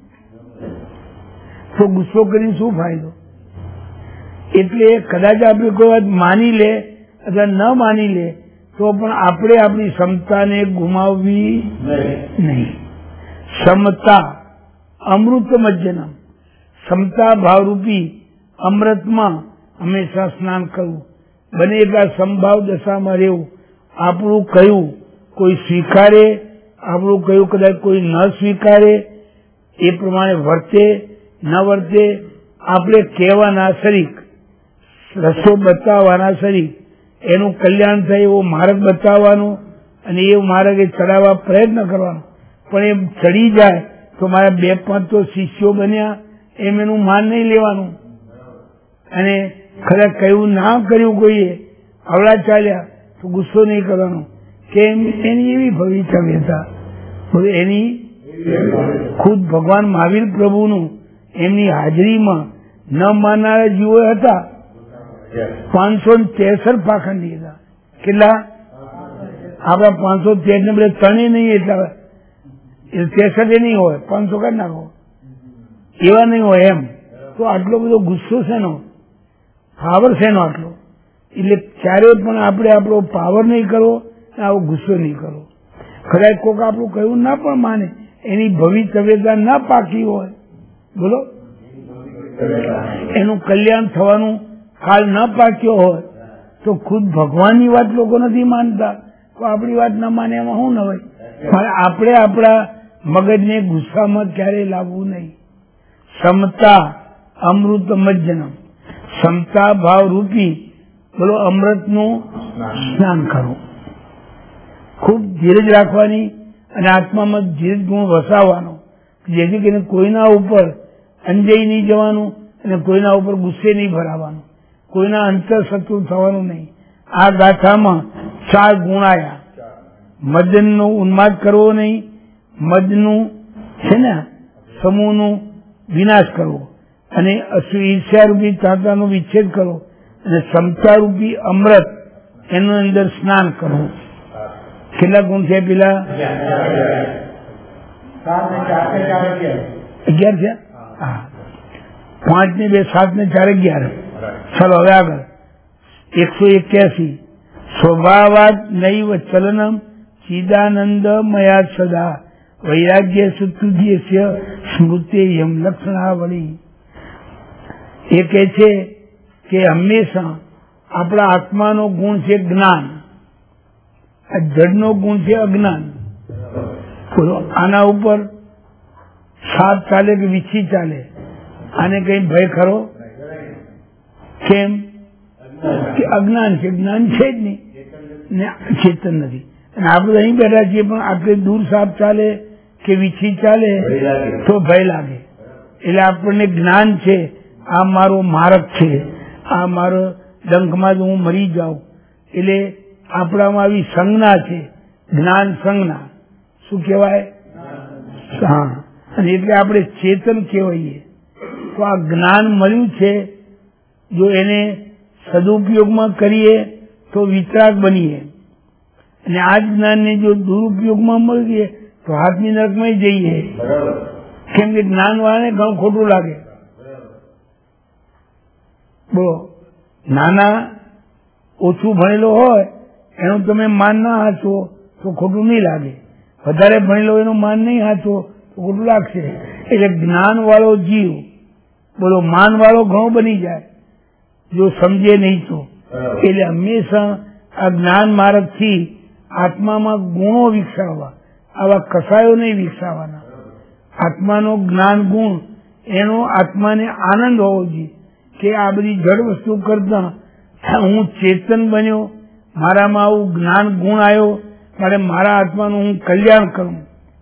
તો ગુસ્સો કરીને શું ફાયદો? એટલે કદાચ આપણે કોઈ વાત માની લે અથવા ન માની લે તો પણ આપણે આપણી ક્ષમતાને ગુમાવવી નહીં. સમતા અમૃત મજ્જનમ, ક્ષમતા ભાવરૂપી અમૃતમાં હંમેશા સ્નાન કરવું, બને એટલા સમભાવ દશામાં રહેવું. આપણું કહ્યું કોઈ સ્વીકારે, આપણું કહ્યું કદાચ કોઈ ન સ્વીકારે, એ પ્રમાણે વર્તે ન વર્તે, આપણે કહેવાના શરીક, રસ્તો બતાવવાના શરીક, એનું કલ્યાણ થાય એવો માર્ગ બતાવવાનો અને એ માર્ગે ચડાવવા પ્રયત્ન કરવાનો. પણ એમ ચડી જાય તો મારા બે પાંચ તો શિષ્યો બન્યા એમ એનું માન નહીં લેવાનું. અને ખરેખર કયું ના કર્યું કોઈએ, આવડા ચાલ્યા તો ગુસ્સો નહીં કરવાનો કે એની એવી ભવિષ્યતા. એની ખુદ ભગવાન મહાવીર પ્રભુનું એમની હાજરીમાં ન માનનારા જીવો હતા પાંચસો ત્રેસઠ પાખંડી હતા. કેટલા? આપડા પાંચસો ત્રેસઠ ને બધે ત્રણે નહીં, એટલા ત્રેસઠ એ નહીં હોય, પાંચસો કાઢ નાખો એવા નહીં હોય એમ. તો આટલો બધો ગુસ્સો શેનો, પાવર શેનો આટલો? એટલે ક્યારેય પણ આપણે આપણો પાવર નહીં કરવો, આવો ગુસ્સો નહીં કરવો. કદાચ કોક આપણું કહ્યું ના પણ માને, એની ભવિતવ્યતા ના પાકી હોય, બોલો એનું કલ્યાણ થવાનું કાળ ન પાક્યો હોય તો ખુદ ભગવાનની વાત લોકો નથી માનતા, તો આપણી વાત ન માને એમાં શું ન હોય? પણ આપણે આપણા મગજને ગુસ્સામાં ક્યારેય લાવવું નહીં. સમતા અમૃત મજ્જનમ, સમતા ભાવ રૂપી બોલો અમૃતનું સ્નાન કરવું. ખૂબ ધીરજ રાખવાની અને આત્મામાં ધીરજ ગુણ વસાવવાનો, જેથી કરીને કોઈના ઉપર અંજાઈ નહીં જવાનું અને કોઈના ઉપર ગુસ્સે નહીં ભરાવાનું, કોઈના અંતર શત્રુ થવાનું નહીં. આ ગાથામાં ચાર ગુણ આવ્યા. મદનનો ઉન્માદ કરવો નહીં, મદનું છે ને સમૂહનું વિનાશ કરવો, અને ઈર્ષ્યારૂપી તાંતાનો વિચ્છેદ કરવો, અને સમતારૂપી અમૃત એનું અંદર સ્નાન કરવું. કેટલા ગુણ છે પેલા? અગિયાર છે. હા, પાંચ ને બે સાત ને ચાર અગિયાર. ચાલો હવે આગળ. એકસો એક્યાસી સ્વભાવાત નૈવ ચલનમ ચિદાનંદ મયા સદા વૈરાગ્ય સુતુદ્યસ્ય સ્મૃત્યયમ લક્ષણાવળી. એ કહે છે કે હંમેશા આપણા આત્માનો ગુણ છે જ્ઞાન, આ જડનો ગુણ છે અજ્ઞાન. આના ઉપર સાત ચાલે કે વીછી ચાલે, આને કઈ ભય ખરો? કેમ કે અજ્ઞાન છે, જ્ઞાન છે જ નહીં ને ચેતન નથી. અને આપણે અહીં બેઠા છીએ પણ આટલે દૂર સાપ ચાલે કે વીછી ચાલે તો ભય લાગે. એટલે આપણને જ્ઞાન છે, આ મારો માર્ગ છે, આ મારો ડંખમાં જ હું મરી જાઉં. એટલે આપણામાં આવી સંજ્ઞા છે, જ્ઞાન સંજ્ઞા. શું કહેવાય? હા. અને એટલે આપણે ચેતન કહેવાઈએ. તો આ જ્ઞાન મળ્યું છે, જો એને સદુપયોગમાં કરીએ તો વિતરાગ બનીએ, અને આ જ જ્ઞાનને જો દુરુપયોગમાં મળીએ તો હાથની નરકમાં જઈએ. કેમ કે જ્ઞાન વાળાને ઘણું ખોટું લાગે. બોલો, નાના ઓછું ભણેલો હોય એનું તમે માન ના હાચો તો ખોટું નહીં લાગે, વધારે ભણેલો એનું માન નહીં હાચો તો ખોટું લાગશે. એટલે જ્ઞાન વાળો જીવ બોલો માન વાળો ઘણો બની જાય જો સમજે નહીં તો. એટલે હંમેશા આ જ્ઞાન માર્ગથી આત્મામાં ગુણો વિકસાવવા, આવા કસાયો નહીં વિકસાવવાના. આત્માનો જ્ઞાન ગુણ, એનો આત્માને આનંદ હોવો જોઈએ કે આ બધી જડ વસ્તુ કરતા હું ચેતન બન્યો, મારામાં આવું જ્ઞાન ગુણ આવ્યો, મારે મારા આત્માનું હું કલ્યાણ કરું.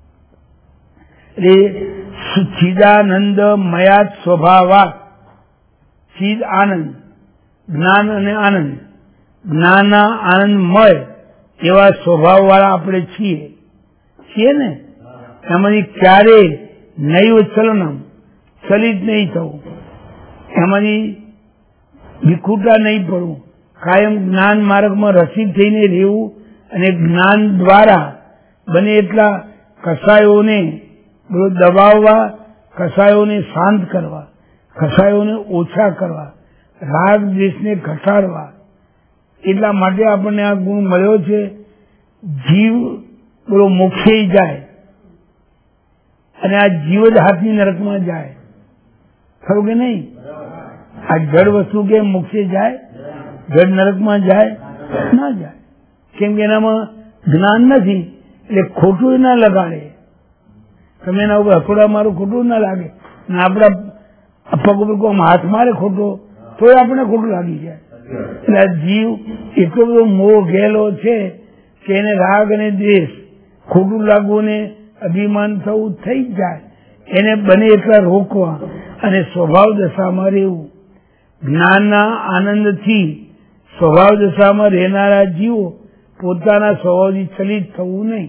એટલે ચિદાનંદ મયાત સ્વભાવા, ચિદ આનંદ, જ્ઞાન અને આનંદ, જ્ઞાન આનંદમય એવા સ્વભાવ વાળા આપણે છીએ છીએ ને. એમાંથી ક્યારેય નૈવ ચલનમ, ચલિત નહીં થવું, એમાંથી વિખૂટા નહીં પડવું, કાયમ જ્ઞાન માર્ગમાં રસિક થઈને રહેવું અને જ્ઞાન દ્વારા બને એટલા કસાયોને દબાવવા, કસાયોને શાંત કરવા, કસાયોને ઓછા કરવા, રાગ દ્વેષને ઘટાડવા. એટલા માટે આપણને આ ગુણ મળ્યો છે. જીવ બોલો મોક્ષે જાય અને આ જીવ જ હાથની નરકમાં જાય, ખરું કે નહીં? આ જડ વસ્તુ કે મોક્ષે જાય, જડ નરકમાં જાય ના જાય, કેમ કે એનામાં જ્ઞાન નથી એટલે ખોટું ના લગાડે. તમે એના ઉપર હથોડા મારું ખોટું ના લાગે, આપડા પગ ઉપર કોઈ હાથ મારે ખોટો તો આપણે ખોટું લાગી જાય. એટલે આ જીવ એટલો બધો મોહ ઘેલો છે કે એને રાગ અને દ્વેષ, ખોટું લાગવું ને અભિમાન થવું થઈ જ જાય. એને બને એટલા રોકવા અને સ્વભાવ દશામાં રહેવું. જ્ઞાનના આનંદથી સ્વભાવ દશામાં રહેનારા જીવો પોતાના સ્વભાવથી ચલિત થવું નહીં.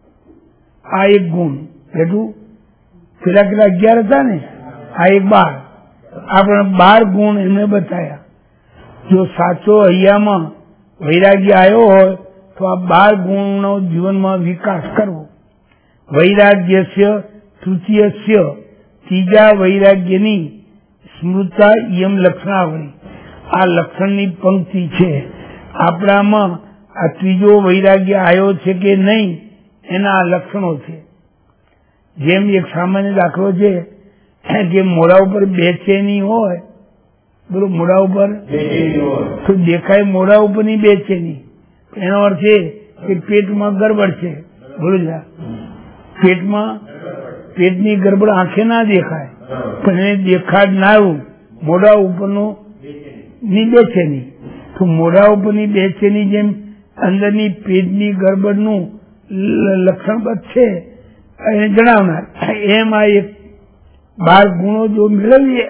આ એક ગુણ એટલું. પેલા કેટલા અગિયાર હતા ને, આ એક બાર. આપણે બાર ગુણ એમને બતાવ્યા. જો સાચો હૈયામાં વૈરાગ્ય આવ્યો હોય તો આ બાર ગુણનો જીવનમાં વિકાસ કરવો. વૈરાગ્યસ્ય તૃતીયસ્ય, ત્રીજા વૈરાગ્યની સ્મૃતા યમ લક્ષણાવળી, આ લક્ષણની પંક્તિ છે. આપણામાં આ ત્રીજો વૈરાગ્ય આવ્યો છે કે નહીં એના આ લક્ષણો છે. જેમ એક સામાન્ય દાખલો છે કે મોઢા ઉપર બેચેની હોય, બોલો મોઢા ઉપર તો દેખાય મોઢા ઉપરની બેચેની, એનો અર્થ એ કે પેટમાં ગરબડ છે. બોલો જા, પેટમાં પેટની ગરબડ આંખે ના દેખાય પણ એને દેખાડનારું મોઢા ઉપરનો ની બેચેની. તો મોઢા ઉપરની બેચેની જેમ અંદરની પેટની ગરબડનું લક્ષણ છે એને જણાવનાર. એમાં એક બાર ગુણો જો મેળવીએ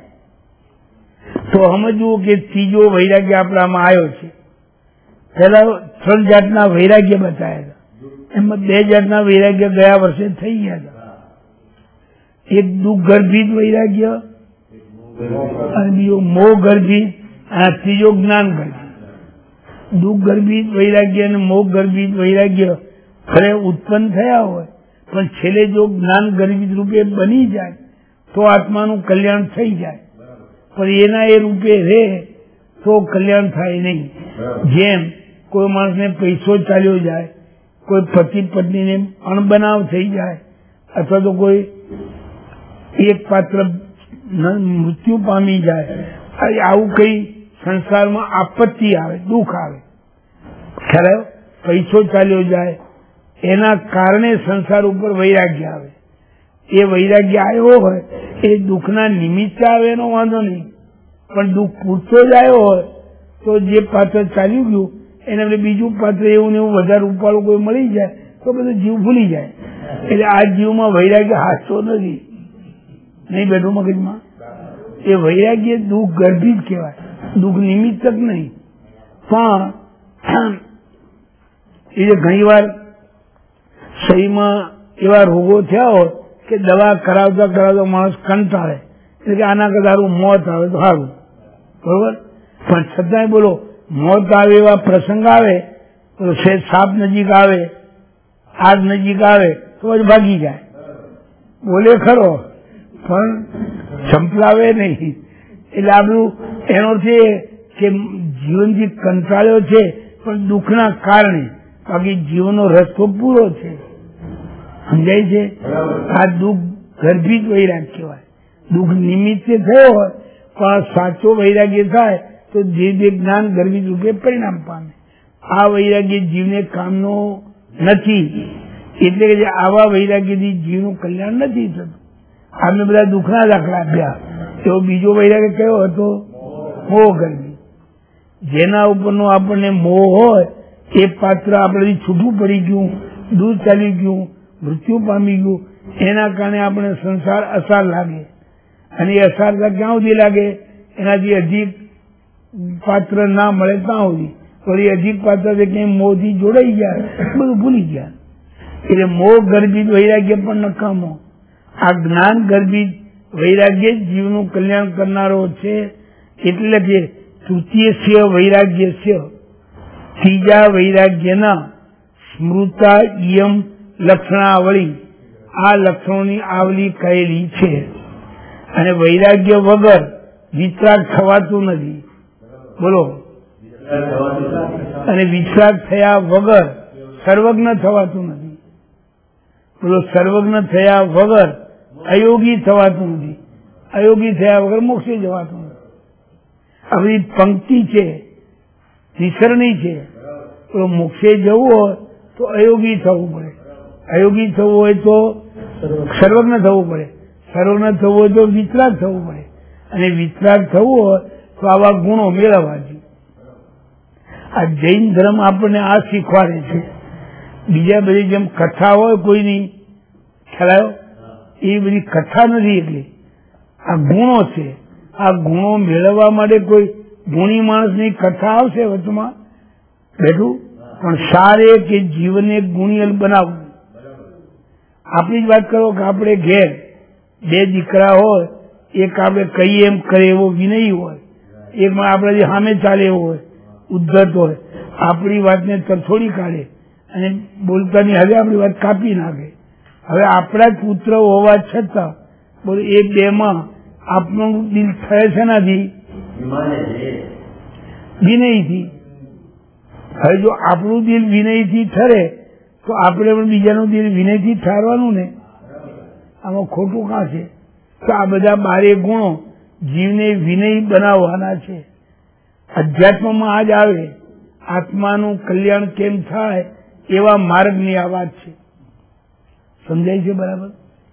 તો સમજવું કે ત્રીજો વૈરાગ્ય આપણામાં આવ્યો છે. પેલા ત્રણ જાતના વૈરાગ્ય બતાવ્યા હતા, એમાં બે જાતના વૈરાગ્ય ગયા વર્ષે થઈ ગયા હતા. એક દુઃખ ગર્ભિત વૈરાગ્ય અને બીજો મોહ ગર્ભિત, અને ત્રીજો જ્ઞાન ગર્ભિત. દુઃખ ગર્ભિત વૈરાગ્ય અને મોહ ગર્ભિત વૈરાગ્ય ખરે ઉત્પન્ન થયા હોય પણ છેલ્લે જો જ્ઞાન ગર્ભિત રૂપે બની જાય તો આત્માનું કલ્યાણ થઈ જાય, પણ એના એ રૂપે રહે તો કલ્યાણ થાય નહીં. જેમ કોઈ માણસને પૈસો ચાલ્યો જાય, કોઈ પતિ પત્નીને અણબનાવ થઈ જાય, અથવા તો કોઈ એક પાત્ર મૃત્યુ પામી જાય, આવું કઈ સંસારમાં આપત્તિ આવે, દુઃખ આવે, ખ્યાલ, પૈસો ચાલ્યો જાય, એના કારણે સંસાર ઉપર વૈરાગ્ય આવે. એ વૈરાગ્ય આવ્યો હોય એ દુઃખના નિમિત્તે આવે એનો વાંધો નહીં, પણ દુઃખ પૂરતો જ આવ્યો હોય તો જે પાત્ર ચાલ્યું ગયું એને આપણે બીજું પાત્ર એવું ને એવું વધારે રૂપાળું કોઈ મળી જાય તો બધું જીવ ભૂલી જાય. એટલે આ જીવમાં વૈરાગ્ય હાથતો નથી, નહીં બેઠું મગજમાં. એ વૈરાગ્ય દુઃખ ગર્ભિત કહેવાય, દુઃખ નિમિત્તક નહીં. પણ એ ઘણી વાર શરીરમાં એવા રોગો થયા હોય કે દવા કરાવતા કરાવતા માણસ કંટાળે, એટલે કે આના કદારું મોત આવે તો સારું, બરોબર. પણ છતાંય બોલો મોત આવે એવા પ્રસંગ આવે તો શેષ સાપ નજીક આવે, આગ નજીક આવે તો જ ભાગી જાય, બોલે ખરો પણ સંપલાવે નહીં. એટલે આપણું એનો છે કે જીવનથી કંટાળ્યો છે પણ દુઃખના કારણે, બાકી જીવનનો રસ્તો પૂરો છે. સમજાય છે? આ દુઃખ ગર્ભિત વૈરાગ્ય કહેવાય. દુઃખ નિમિત્તે થયો હોય પણ સાચો વૈરાગ્ય થાય તો દિવ્ય જ્ઞાન ગર્ભિત રૂપે પરિણામ પામે. આ વૈરાગ્ય જીવને કામનો નથી, એટલે કે આવા વૈરાગ્યથી જીવનું કલ્યાણ નથી થતું. આપણે બધા દુઃખના દાખલા આપ્યા, એવો બીજો વૈરાગ્ય કયો હતો? મોહ ગર્ભિત. જેના ઉપરનો આપણને મોહ હોય એ પાત્ર આપણેથી છૂટું પડી ગયું, દૂર ચાલી ગયું, મૃત્યુ પામી ગયું, એના કારણે આપણે સંસાર અસાર લાગે. અને એ અસારતા ક્યાં સુધી લાગે? એનાથી અધિક પાત્ર ના મળે ત્યાં સુધી. વળી અધિક પાત્ર ક્યાંય મોહથી જોડાઈ ગયા, બધું ભૂલી ગયા. એટલે મોહ ગર્ભિત વૈરાગ્ય પણ નકામો. આ જ્ઞાન ગર્ભિત વૈરાગ્ય જ જીવનું કલ્યાણ કરનારો છે. એટલે કે તૃતીય વૈરાગ્ય છે, ત્રીજા વૈરાગ્યના સ્મૃતા યમ લક્ષણાવળી, આ લક્ષણોની આવલી કહેલી છે. અને વૈરાગ્ય વગર વિતરાગ થવાતું નથી. બોલો. અને વિતરાગ થયા વગર સર્વજ્ઞ થવાતું નથી. બોલો. સર્વજ્ઞ થયા વગર અયોગી થવાતું નથી. અયોગી થયા વગર મોક્ષે જવાતું નથી. આ બધી પંક્તિ છે, નિસરણી છે. તો મોક્ષે જવું હોય તો અયોગી થવું પડે, અયોગી થવું હોય તો સર્વજ્ઞ થવું પડે, સર્વજ્ઞ થવું હોય તો વિતરાગ થવું પડે, અને વિતરાગ થવું હોય તો આવા ગુણો મેળવવા જોઈએ. આ જૈન ધર્મ આપણને આ શીખવાડે છે. બીજા બધી જેમ કથા હોય કોઈની, ખ્યાલ એ બધી કથા નથી. એટલે આ ગુણો છે. આ ગુણો મેળવવા માટે કોઈ ગુણી માણસની કથા આવશે વચમાં બેઠું, પણ સારે કે જીવનને ગુણિયલ બનાવવું. આપણી જ વાત કરો કે આપણે ઘેર બે દીકરા હોય, એક આપણે કહીએ એમ કરે એવો વિનય હોય, એકમાં આપણે સામે ચાલે એવો હોય, ઉદ્ધત હોય, આપણી વાતને તરછોડી કાઢે અને બોલતાની હવે આપણી વાત કાપી નાખે. હવે આપણા જ પુત્ર હોવા છતાં બોલો એ બે માં આપનું દિલ થયે છે નથી વિનયથી. હવે જો આપણું દિલ વિનયથી ઠરે તો આપણે પણ બીજાનું દિલ વિનયથી ઠારવાનું ને. આમાં ખોટું કાં છે? તો આ બધા બારે ગુણો જીવને વિનય બનાવવાના છે. અધ્યાત્મમાં આ જ આવે. આત્માનું કલ્યાણ કેમ થાય એવા માર્ગની આ વાત છે. સમજાય છે બરાબર?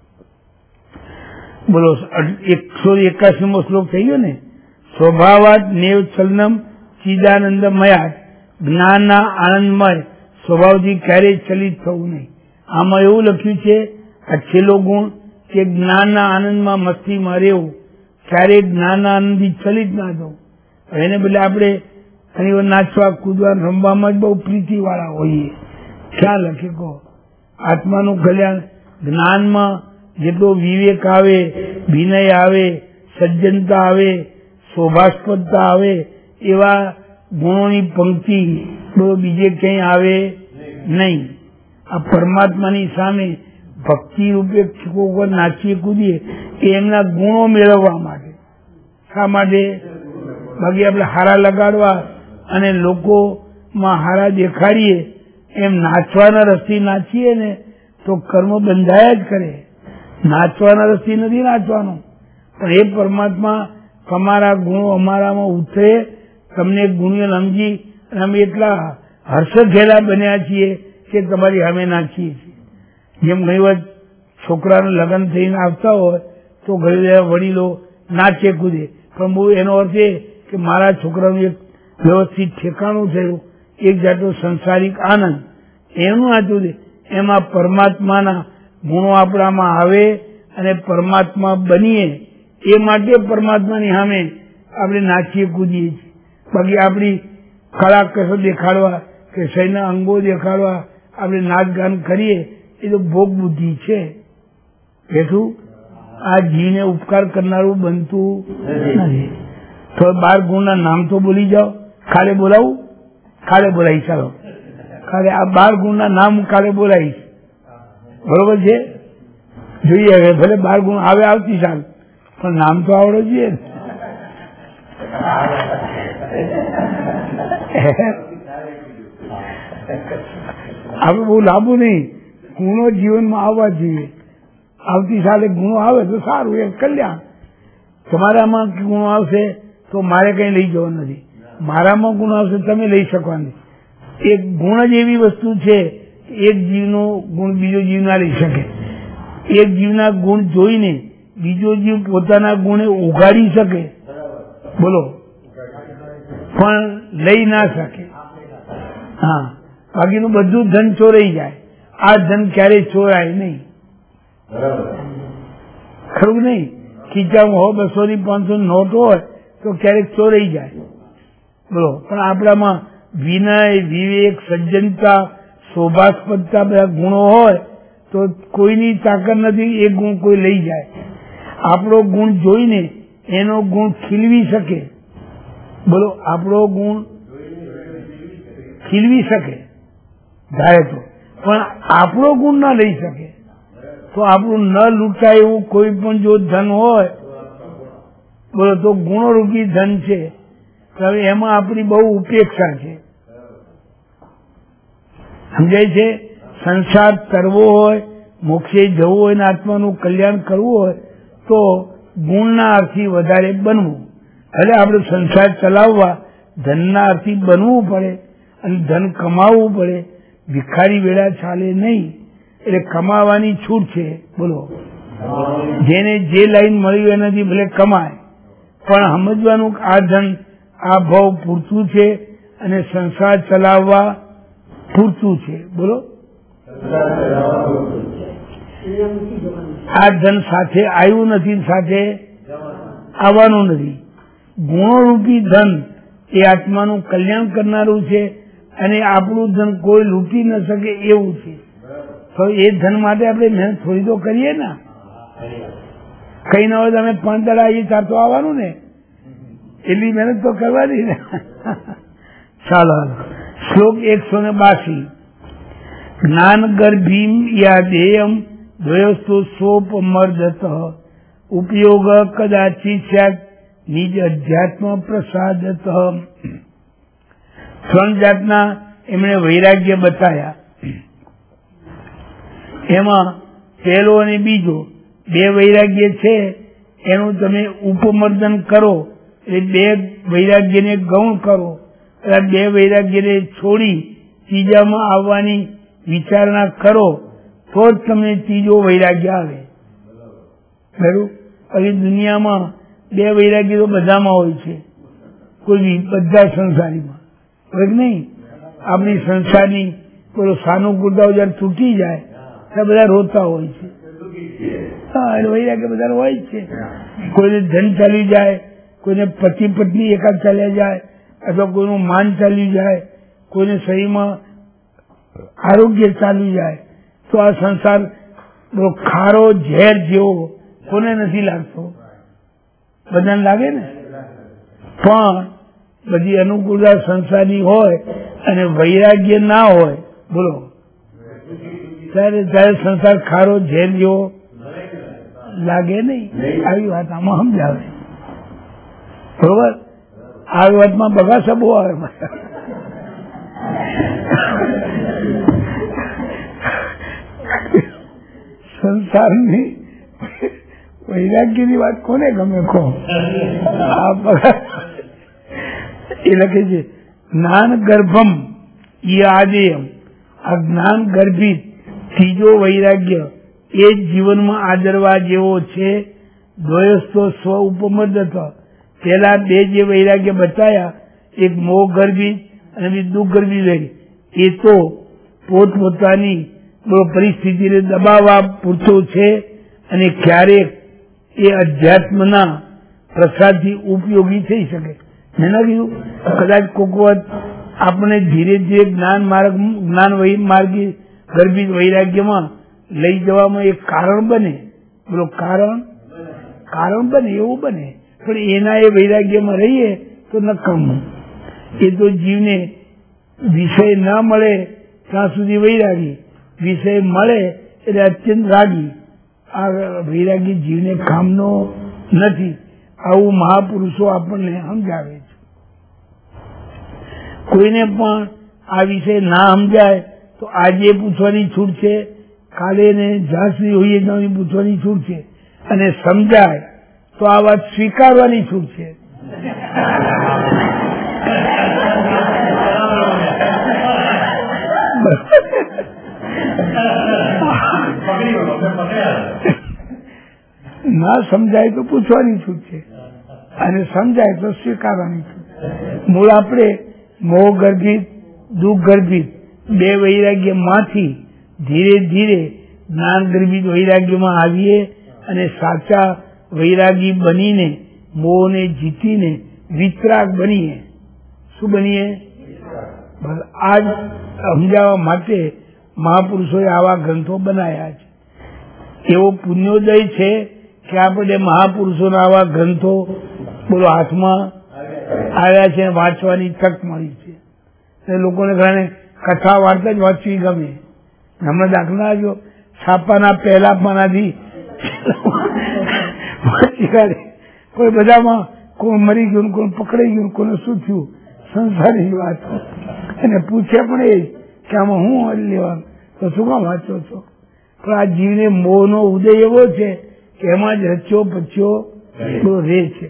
બોલો. એકસો એકાસીમો શ્લોક થઈ ગયો ને. સ્વભાવાત નેવ ચલનમ ચિદાનંદમયા, જ્ઞાનના આનંદમય સ્વભાવથી ક્યારેય ચલિત થવું નહીં. આમાં એવું લખ્યું છે આ છેલ્લો ગુણ કે જ્ઞાનના આનંદમાં મસ્તીમાં રહેવું, ક્યારેય જ્ઞાનના આનંદથી ચલિત ના થવું. એને બદલે આપણે ઘણી વાર નાચવા કૂદવા રમવામાં જ બહુ પ્રીતિ વાળા હોઈએ. ક્યાં લખે કહો? આત્માનું કલ્યાણ જ્ઞાનમાં જેટલો વિવેક આવે, વિનય આવે, સજ્જનતા આવે, શોભાસ્પદતા આવે, એવા ગુણોની પંક્તિ બીજે ક્યાંય આવે નહીં. આ પરમાત્માની સામે ભક્તિ રૂપે ઉપર નાચીએ કૂદીએ એ એમના ગુણો મેળવવા માટે. શા માટે? બાકી આપણે હારા લગાડવા અને લોકોમાં હારા દેખાડીએ એમ નાચવાના રસ્તે નાચીએ ને તો કર્મ બંધાયા જ કરે. નાચવાના રસ્તે નથી નાચવાનું, પણ એ પરમાત્મા તમારા ગુણો અમારામાં ઉતરે, તમને ગુણિયલ સમજી અને અમે એટલા હર્ષઘેલા બન્યા છીએ કે તમારી અમે નાચીએ છીએ. જેમ ઘણી વાર છોકરાનું લગ્ન થઈને આવતા હોય તો ઘણી વડીલો નાચે કૂદે, પણ બહુ એનો અર્થ એ કે મારા છોકરાનું એક વ્યવસ્થિત ઠેકાણું થયું, એક જાતનો સંસારિક આનંદ એનું નાચવું છે. એમાં પરમાત્માના ગુણો આપણામાં આવે અને પરમાત્મા બનીએ એ માટે પરમાત્માની સામે આપણે નાચીએ કૂદીએ છીએ. બાકી આપણી કળા કસો દેખાડવા કે શરીરના અંગો દેખાડવા આપણે નાચગાન કરીએ એ તો ભોગ બુદ્ધિ છે. બેઠું આ જીવને ઉપકાર કરનારું બનતું નથી. તો બાર ગુણના નામ તો બોલી જાઓ. કાલે બોલાવું? કાલે બોલાવીશ. ચાલો કાલે આ બાર ગુણના નામ કાલે બોલાવીશ. બરોબર છે? જોઈએ હવે ભલે બાર ગુણ આવે આવતી સાલ, પણ નામ તો આવડે જોઈએ ને. આપણે બહુ લાંબુ નહીં, ગુણો જીવનમાં આવવા જોઈએ. આવતી સાલે ગુણો આવે તો સારું, એ કલ્યાણ. તમારામાં ગુણો આવશે તો મારે કઈ લઈ જવાનું નથી, મારામાં ગુણ આવશે તમે લઈ શકવાની. એક ગુણ જ એવી વસ્તુ છે એક જીવનો ગુણ બીજો જીવ ના લઈ શકે. એક જીવના ગુણ જોઈને બીજો જીવ પોતાના ગુણે ઉઘાડી શકે. બોલો. પણ લઈ ના શકે. હા, બાકીનું બધું ધન ચોરાઈ જાય. આ ધન ક્યારેય ચોરાય નહીં. ખરું નહીં? ખીચામાં હો બસો ની પાંચસો નોટ હોય તો ક્યારેક ચોરાઈ જાય. બોલો, પણ આપણામાં વિનય, વિવેક, સજ્જનતા, શોભાસ્પદતા બધા ગુણો હોય તો કોઈની તાકાત નથી એ ગુણ કોઈ લઈ જાય. આપણો ગુણ જોઈને એનો ગુણ ખીલવી શકે. બોલો, આપણો ગુણ ખીલવી શકે ધારે તો, પણ આપણો ગુણ ના લઈ શકે. તો આપણું ન લૂંટાય એવું કોઈ પણ જો ધન હોય, બોલો, તો ગુણોરૂપી ધન છે. હવે એમાં આપણી બહુ ઉપેક્ષા છે. સમજાય છે? સંસાર તરવો હોય, મોક્ષે જવું હોય ને આત્માનું કલ્યાણ કરવું હોય તો ગુણના અર્થી વધારે બનવું. એટલે આપણે સંસાર ચલાવવા ધનના અર્થી બનવું પડે અને ધન કમાવવું પડે. ભિખારી વેળા ચાલે નહીં. એટલે કમાવાની છૂટ છે. બોલો, જેને જે લાઈન મળ્યું એનાથી ભલે કમાય, પણ સમજવાનું કે આ ધન આ ભાવ પૂરતું છે અને સંસાર ચલાવવા પૂરતું છે. બોલો, આ ધન સાથે આવ્યું નથી, સાથે આવવાનું નથી. ગુણોરૂપી ધન એ આત્માનું કલ્યાણ કરનારું છે અને આપણું ધન કોઈ લૂંટી ન શકે એવું છે. તો એ ધન માટે આપણે મહેનત થોડી તો કરીએ ને. કઈ ના હોય તો અમે પાંચ દાડા આવીએ ચાર તો આવવાનું ને, એટલી મહેનત તો કરવાની ને. ચાલો, શ્લોક એકસો ને બાસી. જ્ઞાન ગર્ભીમ યાદેયમ દ્વયસ્તુ સોપમર્દત ઉપયોગ કદાચિત સ્યાત નિજ અધ્યાત્મ પ્રસાદત. ત્રણ જાતના એમણે વૈરાગ્ય બતાવ્યા. એમાં પહેલો અને બીજો બે વૈરાગ્ય છે એનું તમે ઉપમર્દન કરો, એટલે બે વૈરાગ્યને ગૌણ કરો. બે વૈરાગ્યને છોડી ત્રીજામાં આવવાની વિચારણા કરો તો જ તમને ત્રીજો વૈરાગ્ય આવે. બરાબર? પછી દુનિયામાં બે વૈરાગ્ય તો બધામાં હોય છે, કોઈ બધા સંસારીમાં હોય નહીં. આપણી સંસારની પેલો સાનુકૂળતાઓ જયારે તૂટી જાય ત્યારે બધા રોતા હોય છે. હા, એટલે વૈરાગ્ય બધા હોય જ છે. કોઈને ધન ચાલી જાય, કોઈને પતિ પત્ની એકાદ ચાલ્યા જાય, અથવા કોઈનું માન ચાલ્યું જાય, કોઈને શરીરમાં આરોગ્ય ચાલ્યું જાય, તો આ સંસાર ખારો ઝેર જેવો કોને નથી લાગતો? બધાને લાગે ને. પણ બધી અનુકૂળતા સંસારની હોય અને વૈરાગ્ય ના હોય, બોલો, ત્યારે ત્યારે સંસાર ખારો ઝેર જેવો લાગે નહીં. આવી વાત આમાં સમજાવે. બરોબર? આવી વાતમાં બગાસા બહુ આવે. સંસારની વૈરાગ્યની વાત કોને ગમે? કહો. એ લખે છે જ્ઞાન ગર્ભમ યાદેયમ. આ જ્ઞાન ગર્ભિત ત્રીજો વૈરાગ્ય એ જ જીવનમાં આદરવા જેવો છે. દ્વયસ્તો સ્વ ઉપમર્દત. પેલા બે જે વૈરાગ્ય બતાવ્યા, એક મોહ ગર્ભિત અને બીજું દુઃખ ગર્ભિત, એ તો પોતપોતાની પરિસ્થિતિને દબાવવા પૂરતો છે અને ક્યારેક એ અધ્યાત્મના પ્રસાદથી ઉપયોગી થઈ શકે. મેં ના કીધું કદાચ કોક વખત આપણે ધીરે ધીરે જ્ઞાન માર્ગ જ્ઞાન માર્ગી ગર્ભિત વૈરાગ્યમાં લઈ જવામાં એક કારણ બને. બોલો, કારણ કારણ બને એવું બને. પણ એના એ વૈરાગ્યમાં રહીએ તો નકામું. એ તો જીવને વિષય ના મળે ત્યાં સુધી વૈરાગી, વિષય મળે એટલે અત્યંત રાગી. આ વૈરાગી જીવને કામનો નથી. આવું મહાપુરુષો આપણને સમજાવે છે. કોઈને પણ આ વિષય ના સમજાય તો આજે પૂછવાની છૂટ છે, કાલે ને જ્યાં સુધી હોઈએ ત્યાં પૂછવાની છૂટ છે, અને સમજાય તો આ વાત સ્વીકારવાની છૂટ છે. ના સમજાય તો પૂછવાની છૂટ છે, અને સમજાય તો સ્વીકારવાની છૂટ છે. મૂળ આપણે મોહ ગર્ભિત, દુઃખ ગર્ભિત બે વૈરાગ્ય માંથી ધીરે ધીરે જ્ઞાન ગર્ભિત વૈરાગ્યમાં આવીએ અને સાચા વૈરાગી બનીને મોહને જીતીને વિતરાગ બનીએ. શું બનીએ? આ જ સમજાવવા માટે મહાપુરુષોએ આવા ગ્રંથો બનાવ્યા છે. એવો પુણ્યોદય છે કે આપણે મહાપુરુષોના આવા ગ્રંથો બોલો હાથમાં આવ્યા છે, વાંચવાની તક મળી છે. લોકોને ઘણા કથા વાર્તા જ વાંચવી ગમે. હમણાં દાખલા જો છાપાના પહેલા પાનાથી વાંચી કાઢે. કોઈ બધામાં કોઈ મરી ગયું, કોઈ પકડાઈ ગયું, કોને શું થયું, સંસારની વાત. અને પૂછે પણ એ કે આમાં હું લેવાનું, તો શું કામ વાંચો છો? પણ આ જીવને મોહનો ઉદય એવો છે કે એમાં જ રચ્યો પચ્યો રહે છે.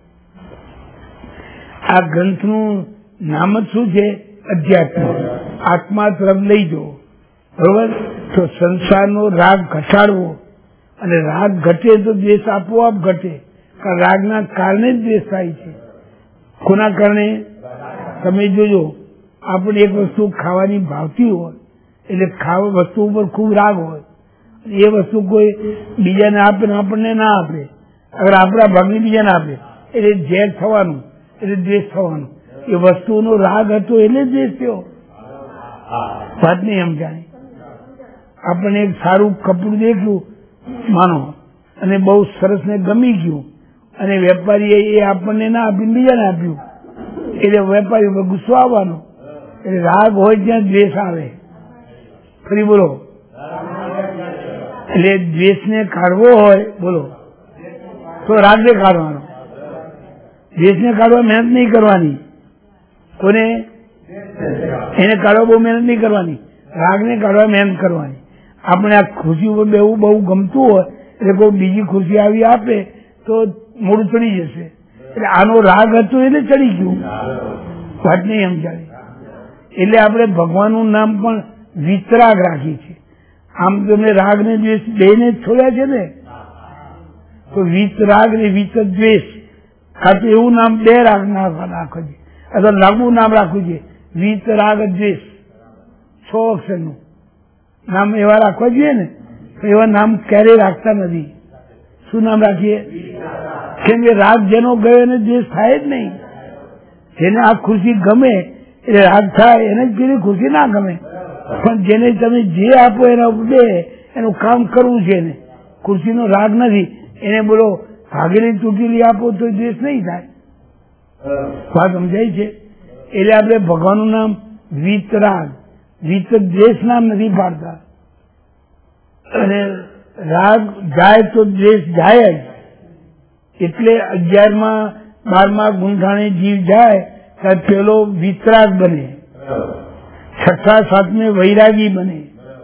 આ ગ્રંથનું નામ જ શું છે? અધ્યાત્મ. આત્મા તરફ લઈ જવો. બરોબર? તો સંસારનો રાગ ઘટાડવો, અને રાગ ઘટે તો દ્વેષ આપોઆપ ઘટે. કારણ રાગના કારણે જ દ્વેષ થાય છે. કોના કારણે? તમે જોજો, આપણે એક વસ્તુ ખાવાની ભાવતી હોય એટલે ખાવા વસ્તુ ઉપર ખૂબ રાગ હોય, એ વસ્તુ કોઈ બીજાને આપે ને આપણને ના આપે, અગર આપણા ભાગની બીજાને આપે એટલે ઝેર થવાનું, એટલે દ્વેષ થવાનું. એ વસ્તુનો રાગ હતો એટલે દ્વેષ થયો. વાત નહીં એમ જાણે. આપણને એક સારું કપડું દેખ્યું માનો, અને બહુ સરસ ને ગમી ગયું, અને વેપારીએ એ આપણને ના આપીને બીજાને આપ્યું, એટલે વેપારી ઉપર ગુસ્સો આવવાનો. એટલે રાગ હોય ત્યાં દ્વેષ આવે. ફરી બોલો. એટલે દ્વેષને કાઢવો હોય બોલો તો રાગને કાઢવાનો. દ્વેષને કાઢવા મહેનત નહીં કરવાની. કોને? એને કાઢવા બહુ મહેનત નહીં કરવાની, રાગને કાઢવા મહેનત કરવાની. આપણે આ ખુશી ઉપર બેવું બહુ ગમતું હોય એટલે કોઈ બીજી ખુશી આવી આપે તો મોડું ચડી જશે. એટલે આનો રાગ હતો એટલે ચડી ગયું. વાત નહીં સમજાવી. એટલે આપણે ભગવાનનું નામ પણ વિતરાગ રાખી છે. આમ તમને રાગ ને દ્વેષ બે ને છોડ્યા છે ને, તો વિતરાગ ને વિત દ્વેષ, આ તો એવું નામ બે રાગ રાખવું છે, અથવા લાંબુ નામ રાખવું છે, વિતરાગ દ્વેષ. છ અક્ષરનું નામ એવા રાખવા જોઈએ ને, તો એવા નામ ક્યારેય રાખતા નથી. શું નામ રાખીએ? કેમ કે રાગ જેનો ગયો એને દ્વેષ થાય જ નહીં. જેને આ ખુશી ગમે એટલે રાગ થાય, એને જ પેલી ખુશી ના ગમે. પણ જેને તમે જે આપો એના બે એનું કામ કરવું છે, એને ખુશીનો રાગ નથી, એને બોલો ભાગેલી તૂટેલી આપો તો દ્વેષ નહીં થાય. વાત સમજાય છે? એટલે આપણે ભગવાનનું નામ વિતરાગ, વિત દ્વેષ નામ નથી પાડતા. અને રાગ જાય તો દ્વેષ જાય જ. એટલે અગિયારમાં બારમા ગુંઠાણે જીવ જાય ત્યારે પેલો વિતરાગ બને, છઠ્ઠા સાતમે વૈરાગી બને,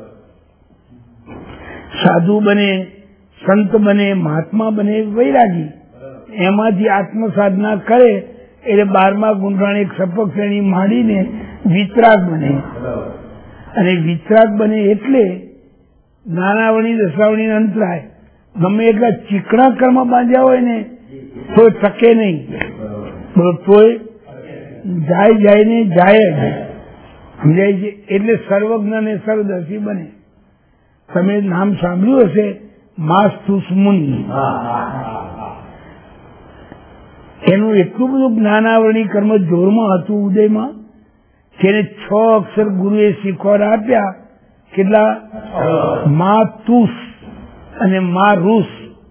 સાધુ બને, સંત બને, મહાત્મા બને, વૈરાગી. એમાંથી આત્મ સાધના કરે એટલે બારમા ગુંઠાણે એક સપક શ્રેણી માંડીને વિતરાગ બને. અને વિતરાગ બને એટલે નાનાવણી દશાવણી અંતરાય ગમે એટલા ચીકણા કર્મ બાંધ્યા હોય ને તો ટકે નહીં. તોય જાય જાય ને જાય જ સમજાય છે. એટલે સર્વજ્ઞ ને સર્વદર્શી બને. તમે નામ સાંભળ્યું હશે માસ્તુસ મુનિ. એનું એટલું બધું જ્ઞાનાવરણી કર્મ જોરમાં હતું ઉદયમાં કે એને છ અક્ષર ગુરુએ શીખવાડ આપ્યા. કેટલા? મા તુસ અને મા રૂસ,